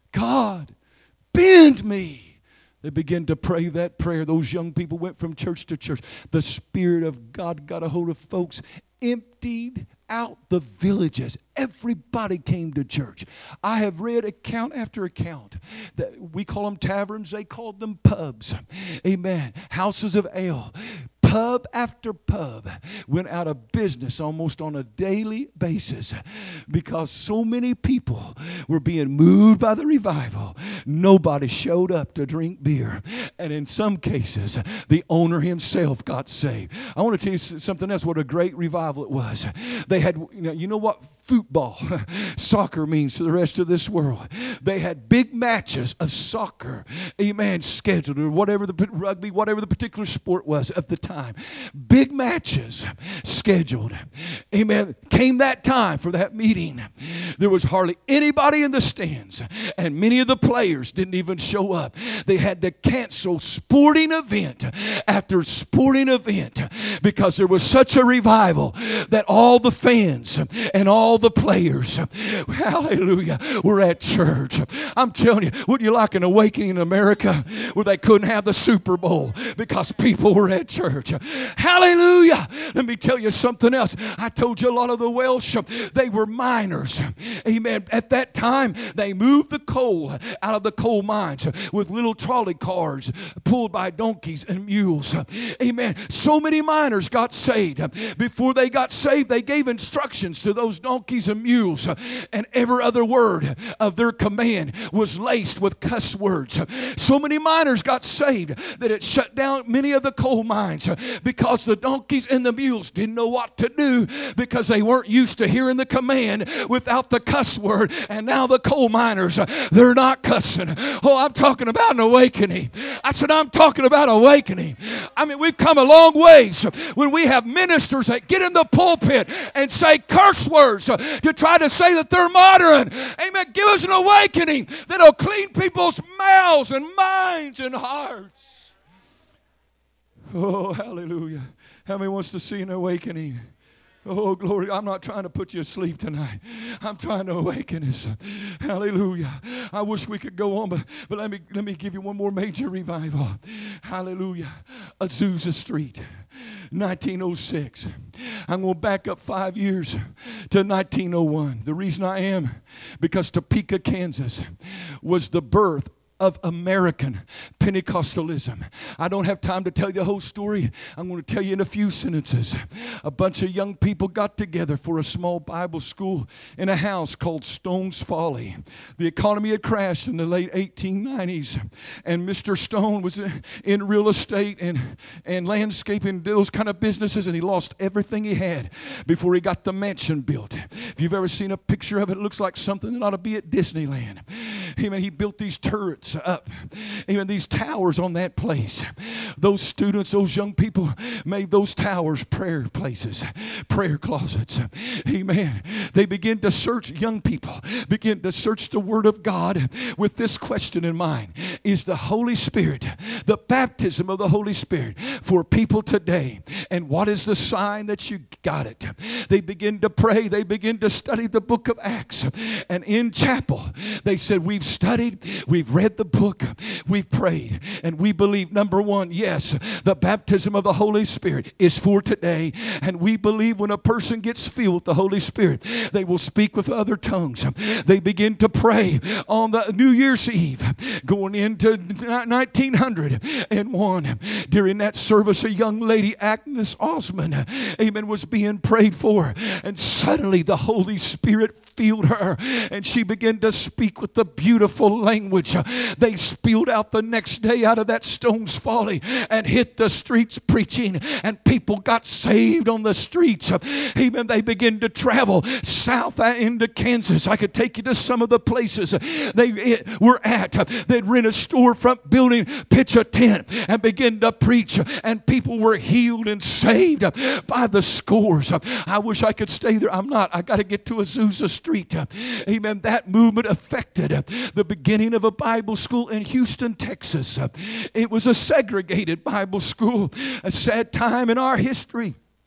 God, bend me. They began to pray that prayer. Those young people went from church to church. The Spirit of God got a hold of folks, emptied out the villages. Everybody came to church. I have read account after account. That we call them taverns. They called them pubs. Amen. Houses of ale. Pub after pub went out of business almost on a daily basis because so many people were being moved by the revival. Nobody showed up to drink beer. And in some cases, the owner himself got saved. I want to tell you something else, what a great revival it was. They had, you know, you know what football, soccer means to the rest of this world. They had big matches of soccer, amen, scheduled, or whatever the rugby, whatever the particular sport was of the time. Big matches scheduled. Amen. Came that time for that meeting. There was hardly anybody in the stands, and many of the players didn't even show up. They had to cancel sporting event after sporting event because there was such a revival that all the fans and all the players, hallelujah, were at church. I'm telling you, wouldn't you like an awakening in America where they couldn't have the Super Bowl because people were at church? Hallelujah. Let me tell you something else. I told you a lot of the Welsh, they were miners. Amen. At that time, they moved the coal out of the coal mines with little trolley cars pulled by donkeys and mules. Amen. So many miners got saved. Before they got saved, they gave instructions to those donkeys and mules, and every other word of their command was laced with cuss words. So many miners got saved that it shut down many of the coal mines because the donkeys and the mules didn't know what to do because they weren't used to hearing the command without the cuss word. And now the coal miners, they're not cussing. Oh, I'm talking about an awakening. I said, I'm talking about awakening. I mean, we've come a long ways when we have ministers that get in the pulpit and say curse words to try to say that they're modern. Amen. Give us an awakening that'll clean people's mouths and minds and hearts. Oh, hallelujah. How many wants to see an awakening? Oh, glory. I'm not trying to put you asleep tonight. I'm trying to awaken us. Hallelujah. I wish we could go on, but, but let me let me give you one more major revival. Hallelujah. Azusa Street, nineteen oh six. I'm going to back up five years to nineteen oh one. The reason I am, because Topeka, Kansas was the birth of American Pentecostalism. I don't have time to tell you the whole story. I'm going to tell you in a few sentences. A bunch of young people got together for a small Bible school in a house called Stone's Folly. The economy had crashed in the late eighteen nineties, and Mister Stone was in real estate and, and landscaping, those kind of businesses, and he lost everything he had before he got the mansion built. If you've ever seen a picture of it, it looks like something that ought to be at Disneyland. Amen. He built these turrets up, even these towers on that place. Those students, those young people made those towers prayer places, prayer closets. Amen. They begin to search, young people begin to search the Word of God with this question in mind: is the Holy Spirit, the baptism of the Holy Spirit for people today? And what is the sign that you got it? They begin to pray. They begin to study the book of Acts. And in chapel, they said, we've studied, we've read the book, we've prayed, and we believe, number one, yes, the baptism of the Holy Spirit is for today. And we believe when a person gets filled with the Holy Spirit, they will speak with other tongues. They begin to pray on the New Year's Eve, going into nineteen oh one. During that service, a young lady, Agnes Osmond, amen, was being prayed for. And suddenly the Holy Spirit filled her, and she began to speak with the beautiful language. They spilled out the next day out of that Stone's Folly and hit the streets preaching, and people got saved on the streets. Amen. They began to travel south into Kansas. I could take you to some of the places they were at. They'd rent a storefront building, pitch a tent, and begin to preach, and people were healed and saved by the scores. I wish I could stay there. I'm not. I got to get to Azusa Street. Amen. That movement affected the beginning of a Bible school in Houston, Texas. It was a segregated Bible school, a sad time in our history.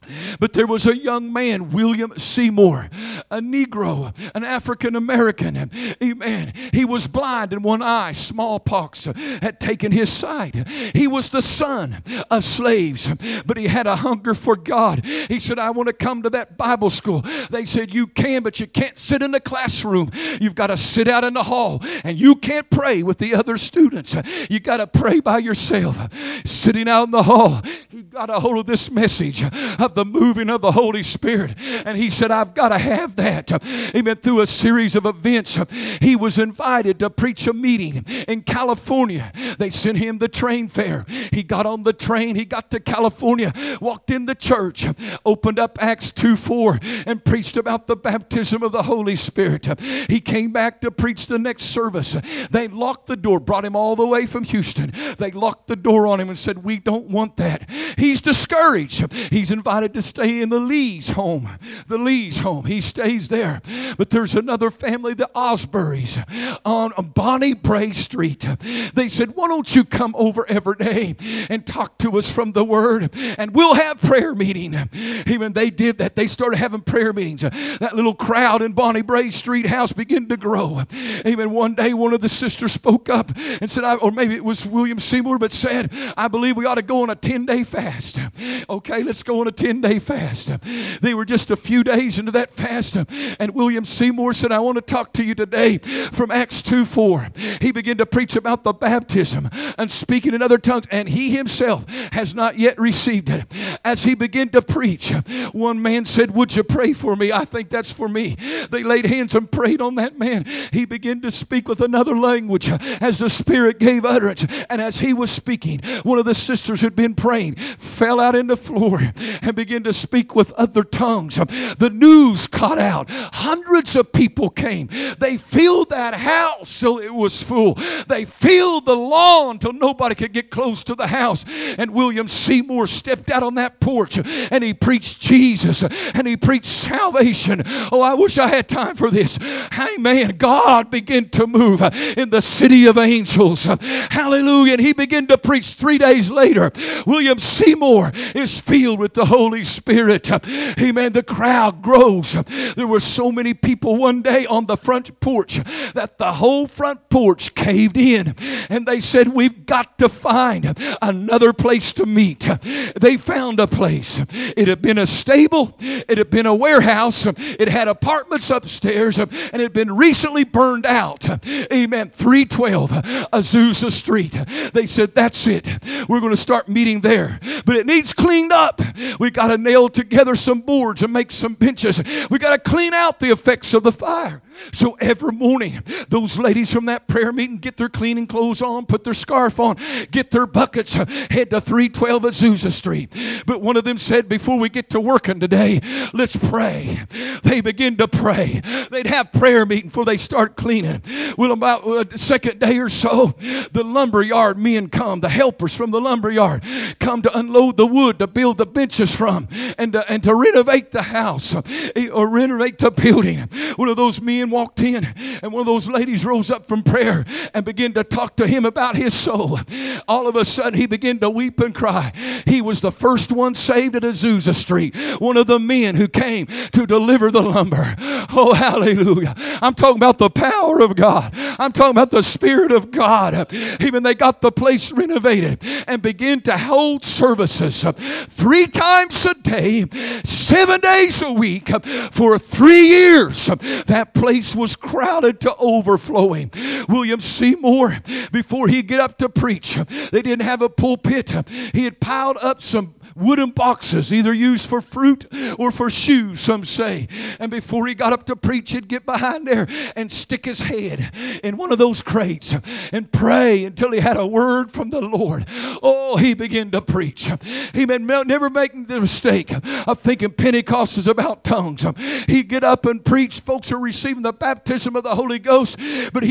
But there was a young man, William Seymour, a Negro, an African American. Amen. He was blind in one eye. Smallpox had taken his sight. He was the son of slaves, but he had a hunger for God. He said, I want to come to that Bible school. They said, you can, but you can't sit in the classroom. You've got to sit out in the hall, and you can't pray with the other students. You got to pray by yourself. Sitting out in the hall, he got a hold of this message of the moving of the Holy Spirit. And he said, I've got to have that. Amen. Through a series of events, he was invited to preach a meeting in California. They sent him the train fare. He got on the train. He got to California, walked in the church, opened up Acts two four, and preached about the baptism of the Holy Spirit. He came back to preach the next service. They locked the door, brought him all the way from Houston. They locked the door on him and said, we don't want that. He's discouraged. He's invited to stay in the Lee's home. The Lee's home. He stays there. But there's another family, the Osburys, on Bonnie Bray Street. They said, why don't you come over every day and talk to us from the Word, and we'll have prayer meeting. Even they did that. They started having prayer meetings. That little crowd in Bonnie Bray Street house began to grow. Even one day, one of the sisters spoke up and said, I, or maybe it was William Seymour, but said, I believe we ought to go on a ten-day fast. Okay, let's go on a ten-day fast. They were just a few days into that fast, and William Seymour said, I want to talk to you today from Acts two four. He began to preach about the baptism and speaking in other tongues, and he himself has not yet received it. As he began to preach, one man said, would you pray for me? I think that's for me. They laid hands and prayed on that man. He began to speak with another language as the Spirit gave utterance. And as he was speaking, one of the sisters who'd been praying fell out in the floor and began to speak with other tongues. The news caught out. Hundreds of people came. They filled that house till it was full. They filled the lawn till nobody could get close to the house. And William Seymour stepped out on that porch and he preached Jesus and he preached salvation. Oh, I wish I had time for this. Amen. God began to move in the city of angels. Hallelujah. And he began to preach. Three days later, William Seymour is filled with the Holy Spirit. Amen. The crowd grows. There were so many people one day on the front porch that the whole front porch caved in. And they said, we've got to find another place to meet. They found a place. It had been a stable. It had been a warehouse. It had apartments upstairs. And it had been recently burned out. Amen. three twelve Azusa Street. They said, that's it. We're going to start meeting there. But it needs cleaned up. We got to nail together some boards and make some benches. We got to clean out the effects of the fire. So every morning, those ladies from that prayer meeting get their cleaning clothes on, put their scarf on, get their buckets, head to three twelve Azusa Street. But one of them said, before we get to working today, let's pray. They begin to pray. They'd have prayer meeting before they start cleaning. Well, about the second day or so, the lumberyard men come, the helpers from the lumberyard come to unload the wood to build the benches from and to, and to renovate the house or renovate the building. One of those men walked in and one of those ladies rose up from prayer and began to talk to him about his soul. All of a sudden he began to weep and cry. He was the first one saved at Azusa Street. One of the men who came to deliver the lumber. Oh, hallelujah. I'm talking about the power of God. I'm talking about the Spirit of God. Even they got the place renovated and began to hold services three times a day, seven days a week for three years. That place was crowded to overflowing. William Seymour, before he'd get up to preach, they didn't have a pulpit. He had piled up some wooden boxes, either used for fruit or for shoes, some say. And before he got up to preach, he'd get behind there and stick his head in one of those crates and pray until he had a word from the Lord. Oh, he began to preach. He been never making the mistake of thinking Pentecost is about tongues. He'd get up and preach. Folks are receiving the baptism of the Holy Ghost. But he said,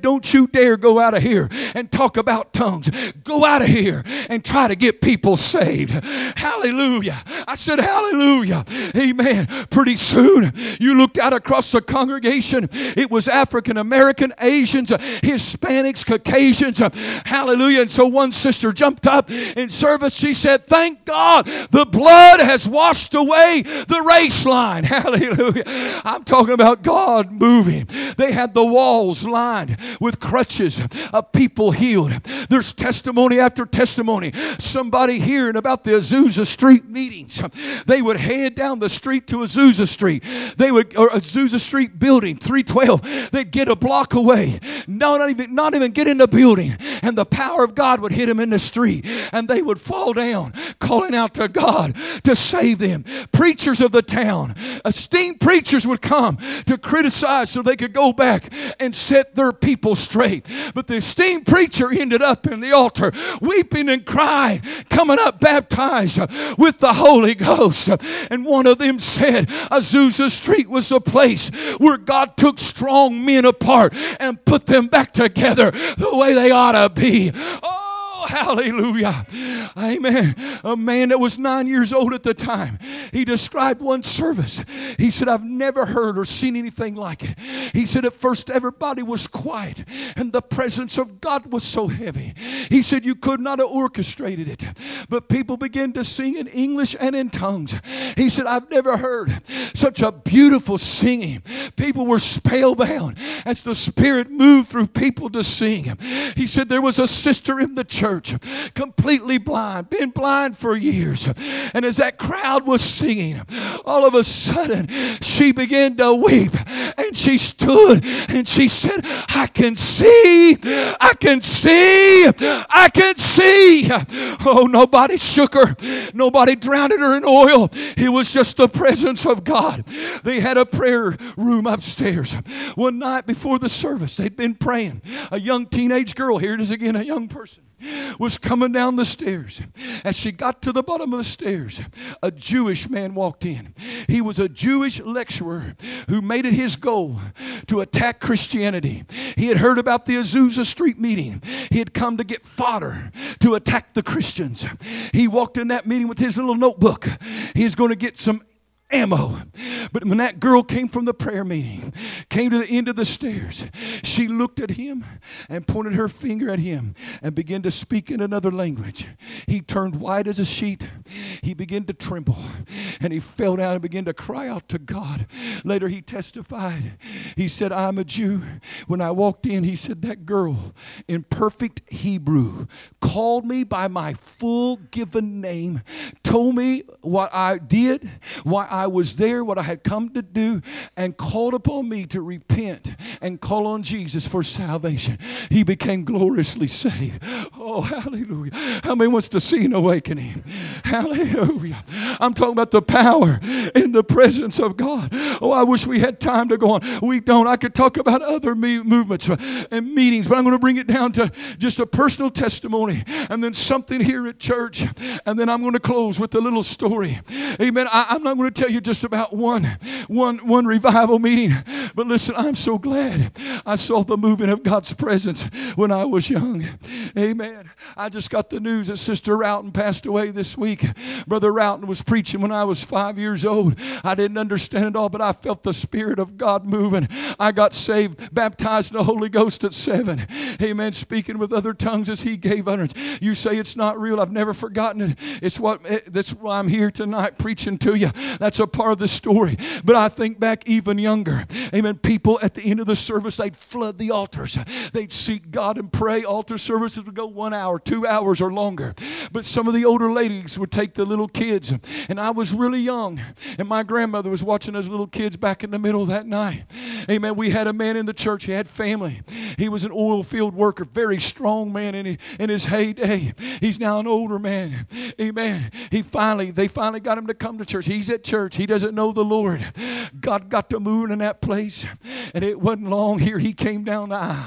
don't you dare go out of here and talk about tongues. Go out of here and try to get people saved. Hallelujah. I said, hallelujah. Amen. Pretty soon, you looked out across the congregation. It was African American, Asians, Hispanics, Caucasians. Hallelujah. And so one sister jumped up in service. She said, thank God the blood has washed away the race line. Hallelujah. I'm talking about God moving. They had the walls lined with crutches of people healed. There's testimony after testimony. Somebody hearing about the Azusa Street meetings. They would head down the street to Azusa Street. They would, or Azusa Street building, three twelve. They'd get a block away. No, not even, not even get in the building. And the power of God would hit them in the street. And they would fall down, calling out to God to save them. Preachers of the town, esteemed preachers would come to criticize so they could go back and set their people straight. But the esteemed preacher ended up in the altar weeping and crying, coming up baptized with the Holy Ghost. And one of them said Azusa Street was a place where God took strong men apart and put them back together the way they ought to be. Oh, hallelujah. Amen. A man that was nine years old at the time, he described one service. He said, I've never heard or seen anything like it. He said, at first everybody was quiet and the presence of God was so heavy. He said, you could not have orchestrated it. But people began to sing in English and in tongues. He said, I've never heard such a beautiful singing. People were spellbound as the Spirit moved through people to sing. He said, there was a sister in the church, completely blind, been blind for years. And as that crowd was singing, all of a sudden she began to weep, and she stood and she said, I can see, I can see, I can see. Oh, nobody shook her. Nobody drowned her in oil. It was just the presence of God. They had a prayer room upstairs. One night before the service, they'd been praying. A young teenage girl, here it is again, a young person, was coming down the stairs. As she got to the bottom of the stairs, a Jewish man walked in. He was a Jewish lecturer who made it his goal to attack Christianity. He had heard about the Azusa Street meeting. He had come to get fodder to attack the Christians. He walked in that meeting with his little notebook. He's going to get some ammo. But when that girl came from the prayer meeting, came to the end of the stairs, she looked at him and pointed her finger at him and began to speak in another language. He turned white as a sheet. He began to tremble and he fell down and began to cry out to God. Later he testified. He said, I'm a Jew. When I walked in, he said, that girl in perfect Hebrew called me by my full given name, told me what I did, why I was there, what I had come to do, and called upon me to repent and call on Jesus for salvation. He became gloriously saved. Oh, hallelujah. How many wants to see an awakening? Hallelujah. I'm talking about the power in the presence of God. Oh, I wish we had time to go on. We don't. I could talk about other me- movements and meetings, but I'm going to bring it down to just a personal testimony and then something here at church, and then I'm going to close with a little story. Amen. I, I'm not going to tell you just about one, one, one revival meeting, but listen, I'm so glad I saw the moving of God's presence when I was young. Amen. I just got the news that Sister Roughton passed away this week. Brother Roughton was preaching when I was five years old. I didn't understand it all, but I felt the Spirit of God moving. I got saved, baptized in the Holy Ghost at seven. Amen. Speaking with other tongues as He gave utterance. You say it's not real. I've never forgotten it. It's what. That's why I'm here tonight preaching to you. That's a part of the story. But I think back even younger. Amen. People at the end of the service, they'd flood the altars. They'd seek God and pray. Altar services would go one hour, two hours or longer. But some of the older ladies would take the little kids. And I was really young. And my grandmother was watching those little kids back in the middle of that night. Amen. We had a man in the church. He had family. He was an oil field worker. Very strong man in, in his heyday. He's now an older man. Amen. He finally, they finally got him to come to church. He's at church. He doesn't know the Lord. God got to moving in that place. And it wasn't long here. He came down the aisle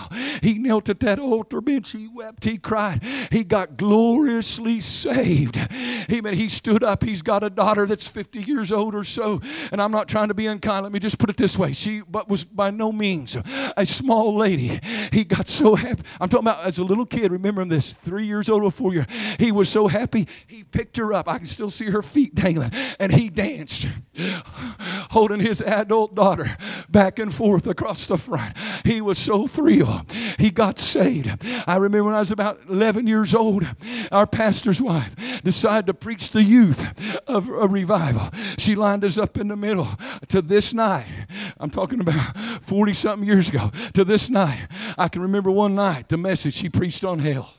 He knelt at that altar bench. He wept. He cried. He got gloriously saved. Amen. He stood up. He's got a daughter that's fifty years old or so. And I'm not trying to be unkind. Let me just put it this way. She but was by no means a small lady. He got so happy. I'm talking about as a little kid. Remember this, three years old or four years. He was so happy. He picked her up. I can still see her feet dangling. And he danced, holding his adult daughter back and forth across the front. He was so thrilled. He got saved. I remember when I was about eleven years old, our pastor's wife decided to preach the youth of a revival. She lined us up in the middle. To this night, I'm talking about forty-something years ago, to this night, I can remember one night the message she preached on hell.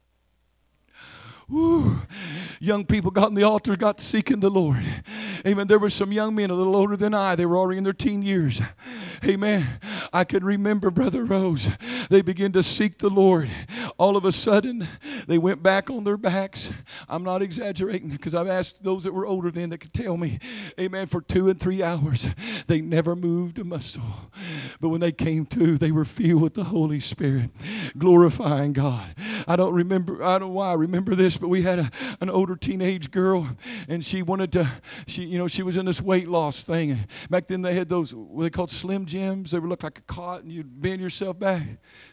Woo. Young people got on the altar, got seeking the Lord. Amen. There were some young men a little older than I. They were already in their teen years. Amen. I can remember, Brother Rose, they began to seek the Lord. All of a sudden, they went back on their backs. I'm not exaggerating because I've asked those that were older then that could tell me. Amen. For two and three hours, they never moved a muscle. But when they came to, they were filled with the Holy Spirit, glorifying God. I don't remember, I don't know why I remember this, but we had a, an older teenage girl, and she wanted to, she, you know, she was in this weight loss thing. And back then they had those, what they called Slim Jims. They would look like a cot, and you'd bend yourself back.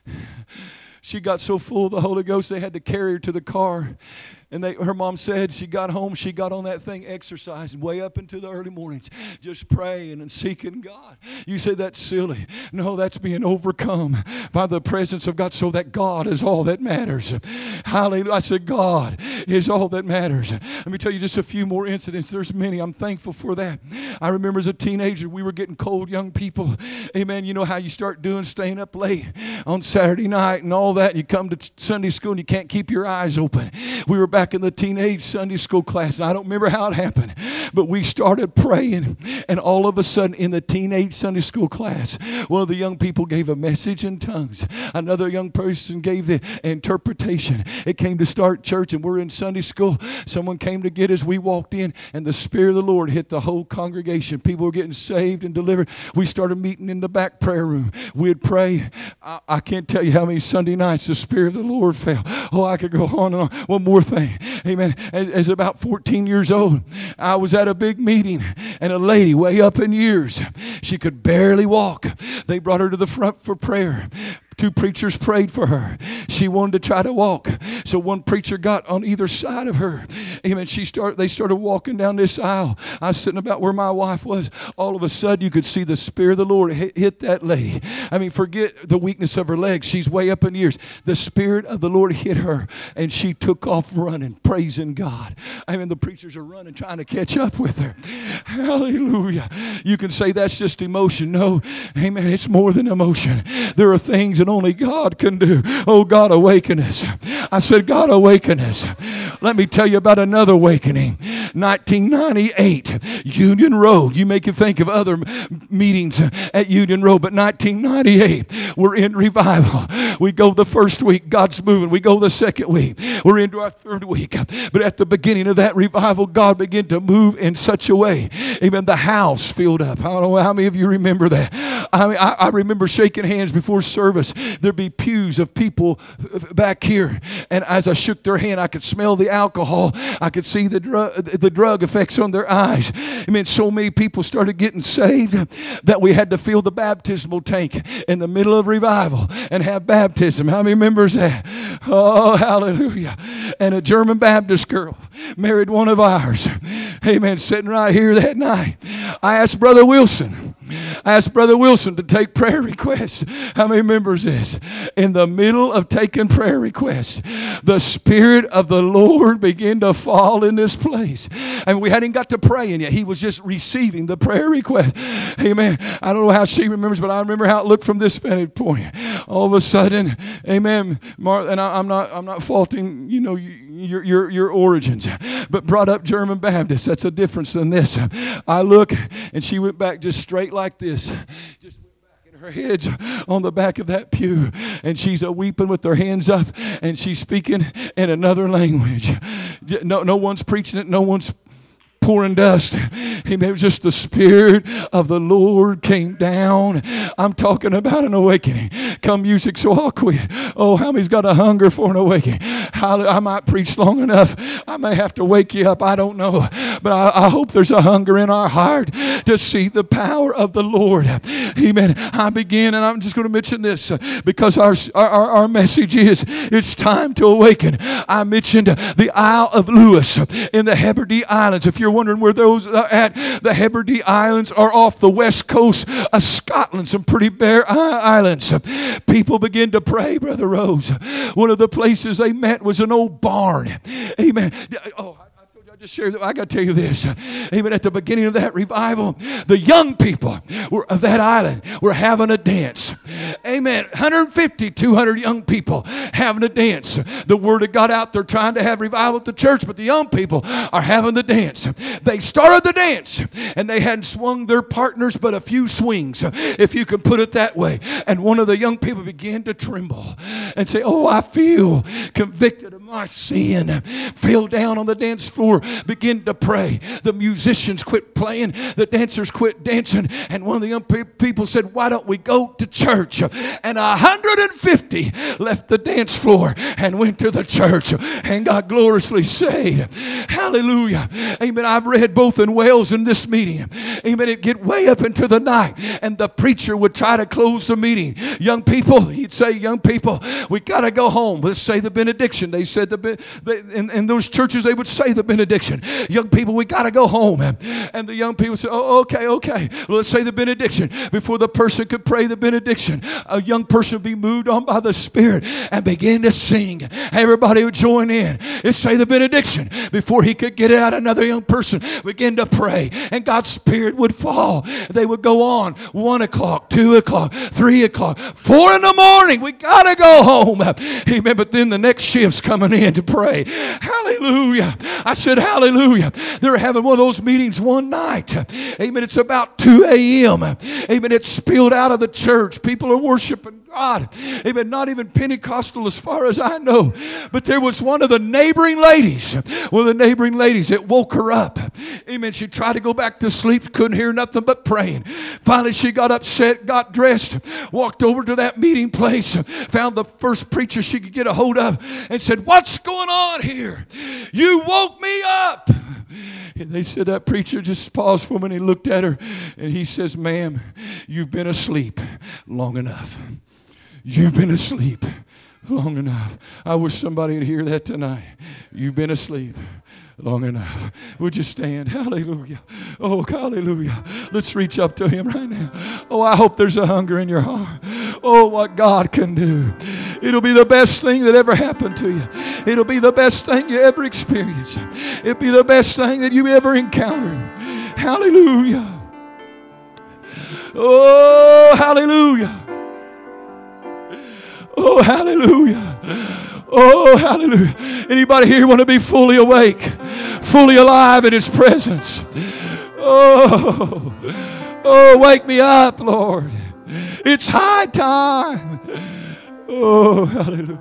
She got so full of the Holy Ghost, they had to carry her to the car. And they, her mom said she got home, she got on that thing exercising way up into the early mornings, just praying and seeking God. You say that's silly. No, that's being overcome by the presence of God, so that God is all that matters. Hallelujah. I said God is all that matters. Let me tell you just a few more incidents. There's many. I'm thankful for that. I remember as a teenager, we were getting cold young people. Amen. You know how you start doing, staying up late on Saturday night and all that. And you come to Sunday school and you can't keep your eyes open. We were back in the teenage Sunday school class, and I don't remember how it happened, but we started praying, and all of a sudden in the teenage Sunday school class, one of the young people gave a message in tongues. Another young person gave the interpretation. It came to start church, and we're in Sunday school. Someone came to get us. We walked in, and the Spirit of the Lord hit the whole congregation. People were getting saved and delivered. We started meeting in the back prayer room. We'd pray. I, I can't tell you how many Sunday nights the Spirit of the Lord fell. Oh, I could go on and on. One more thing. Amen. As, as about fourteen years old, I was at a big meeting, and a lady way up in years, she could barely walk. They brought her to the front for prayer. Two preachers prayed for her. She wanted to try to walk. So one preacher got on either side of her. Amen. She started, they started walking down this aisle. I was sitting about where my wife was. All of a sudden, you could see the Spirit of the Lord hit, hit that lady. I mean, forget the weakness of her legs. She's way up in years. The Spirit of the Lord hit her, and she took off running, praising God. I mean, the preachers are running, trying to catch up with her. Hallelujah. You can say that's just emotion. No, amen. It's more than emotion. There are things that only God can do. Oh, God, awaken us. I said, God, awaken us. Let me tell you about another awakening. nineteen ninety-eight, Union Road. You make you think of other meetings at Union Road, but nineteen ninety-eight, we're in revival. We go the first week, God's moving. We go the second week. We're into our third week. But at the beginning of that revival, God began to move in such a way. Amen. The house filled up. I don't know how many of you remember that. I mean, I, I remember shaking hands before service. There'd be pews of people back here. And as I shook their hand, I could smell the alcohol. I could see the drug, the drug effects on their eyes. I mean, so many people started getting saved that we had to fill the baptismal tank in the middle of revival and have baptism. How many remembers that? Oh, hallelujah. And a German Baptist girl married one of ours. Amen. Sitting right here that night. I asked Brother Wilson. I asked Brother Wilson to take prayer requests. How many members this? In the middle of taking prayer requests, the Spirit of the Lord began to fall in this place. And we hadn't got to praying yet. He was just receiving the prayer request. Amen. I don't know how she remembers, but I remember how it looked from this vantage point. All of a sudden, amen. Mar- and I, I'm not I'm not faulting, you know, your, your, your origins, but brought up German Baptist. That's a difference than this. I look, and she went back just straight like this. Just went back, and her head's on the back of that pew, and she's a weeping with her hands up, and she's speaking in another language. No, no one's preaching it. No one's pouring dust. Amen. It was just the Spirit of the Lord came down. I'm talking about an awakening. Come music, so I'll quit. Oh, how many's got a hunger for an awakening? I might preach long enough. I may have to wake you up. I don't know. But I, I hope there's a hunger in our heart to see the power of the Lord. Amen. I begin, and I'm just going to mention this because our, our, our message is it's time to awaken. I mentioned the Isle of Lewis in the Hebrides Islands. If you're wondering where those are at, the Hebrides Islands are off the west coast of Scotland, some pretty bare islands. People begin to pray, Brother Rose. One of the places they met was an old barn. Amen. Oh, just share that. I got to tell you this. Even at the beginning of that revival, the young people were, of that island were having a dance. Amen. one hundred fifty, two hundred young people having a dance. The word of God out there trying to have revival at the church, but the young people are having the dance. They started the dance, and they hadn't swung their partners but a few swings, if you can put it that way. And one of the young people began to tremble and say, oh, I feel convicted of my sin. Fell down on the dance floor, begin to pray. The musicians quit playing, the dancers quit dancing, and one of the young pe- people said, why don't we go to church? And one hundred fifty left the dance floor and went to the church and got gloriously saved. Hallelujah. Amen. I've read both in Wales and this meeting. Amen. It'd get way up into the night, and the preacher would try to close the meeting. Young people, he'd say, young people, we got to go home. Let's say the benediction. They said, the they, in, in those churches, they would say the benediction. Young people, we got to go home. And the young people said, oh, okay, okay. Well, let's say the benediction. Before the person could pray the benediction, a young person would be moved on by the Spirit and begin to sing. Everybody would join in. Let's say the benediction. Before he could get it out, another young person began to pray, and God's Spirit would fall. They would go on. One o'clock, two o'clock, three o'clock, four in the morning. We got to go home. Amen. But then the next shift's coming in to pray. Hallelujah. I said, hallelujah. They're having one of those meetings one night. Amen. It's about two a.m. Amen. It's spilled out of the church. People are worshiping God. Amen. Not even Pentecostal as far as I know. But there was one of the neighboring ladies. One of the neighboring ladies. It woke her up. Amen. She tried to go back to sleep. Couldn't hear nothing but praying. Finally, she got upset, got dressed, walked over to that meeting place, found the first preacher she could get a hold of, and said, what's going on here? You woke me up. And they said, that preacher just paused for a minute. He looked at her, and he says, ma'am, you've been asleep long enough. You've been asleep long enough. I wish somebody would hear that tonight. You've been asleep long enough. Would you stand? Hallelujah. Oh, hallelujah. Let's reach up to him right now. Oh, I hope there's a hunger in your heart. Oh, what God can do. It'll be the best thing that ever happened to you. It'll be the best thing you ever experienced. It'll be the best thing that you ever encountered. Hallelujah. Oh, hallelujah. Oh, hallelujah. Oh, hallelujah. Anybody here want to be fully awake, fully alive in his presence? Oh, oh, wake me up, Lord. It's high time. Oh, hallelujah.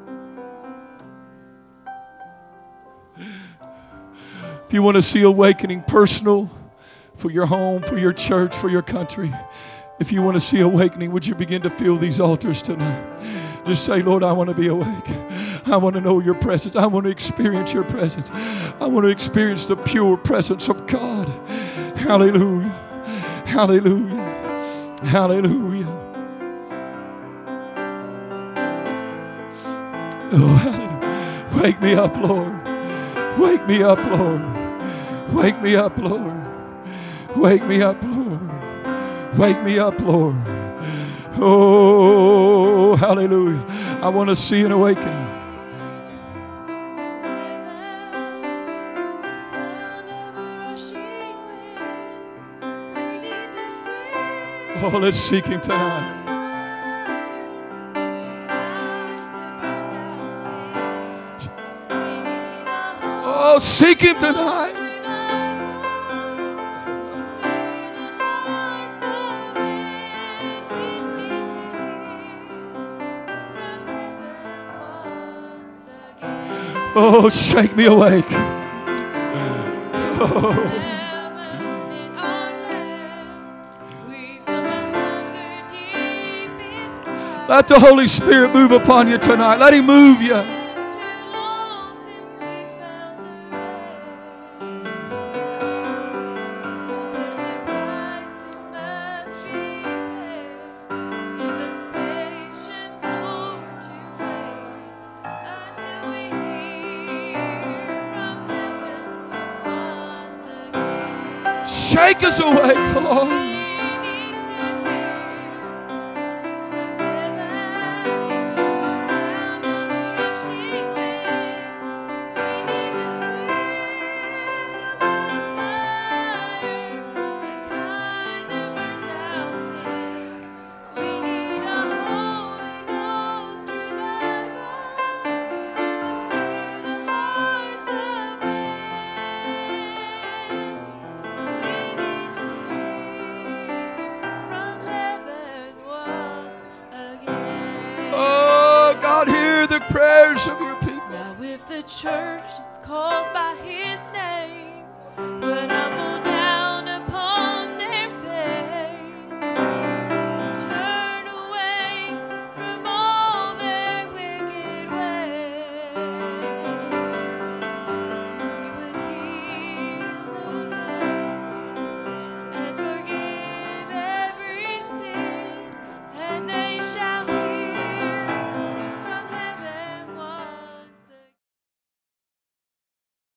If you want to see awakening personal for your home, for your church, for your country, if you want to see awakening, would you begin to fill these altars tonight? Just say, Lord, I want to be awake. I want to know your presence. I want to experience your presence. I want to experience the pure presence of God. Hallelujah. Hallelujah. Hallelujah. Oh, hallelujah. Wake me up, Lord. Wake me up, Lord. Wake me up, Lord. Wake me up, Lord. Wake me up, Lord. Oh, hallelujah. I want to see an awakening. Oh, let's seek him tonight. Oh, seek him tonight. Oh, shake me awake. Let the Holy Spirit move upon you tonight. Let Him move you. Shake us awake, Lord. Oh, God, hear the prayers of your people. Now if the church that's called by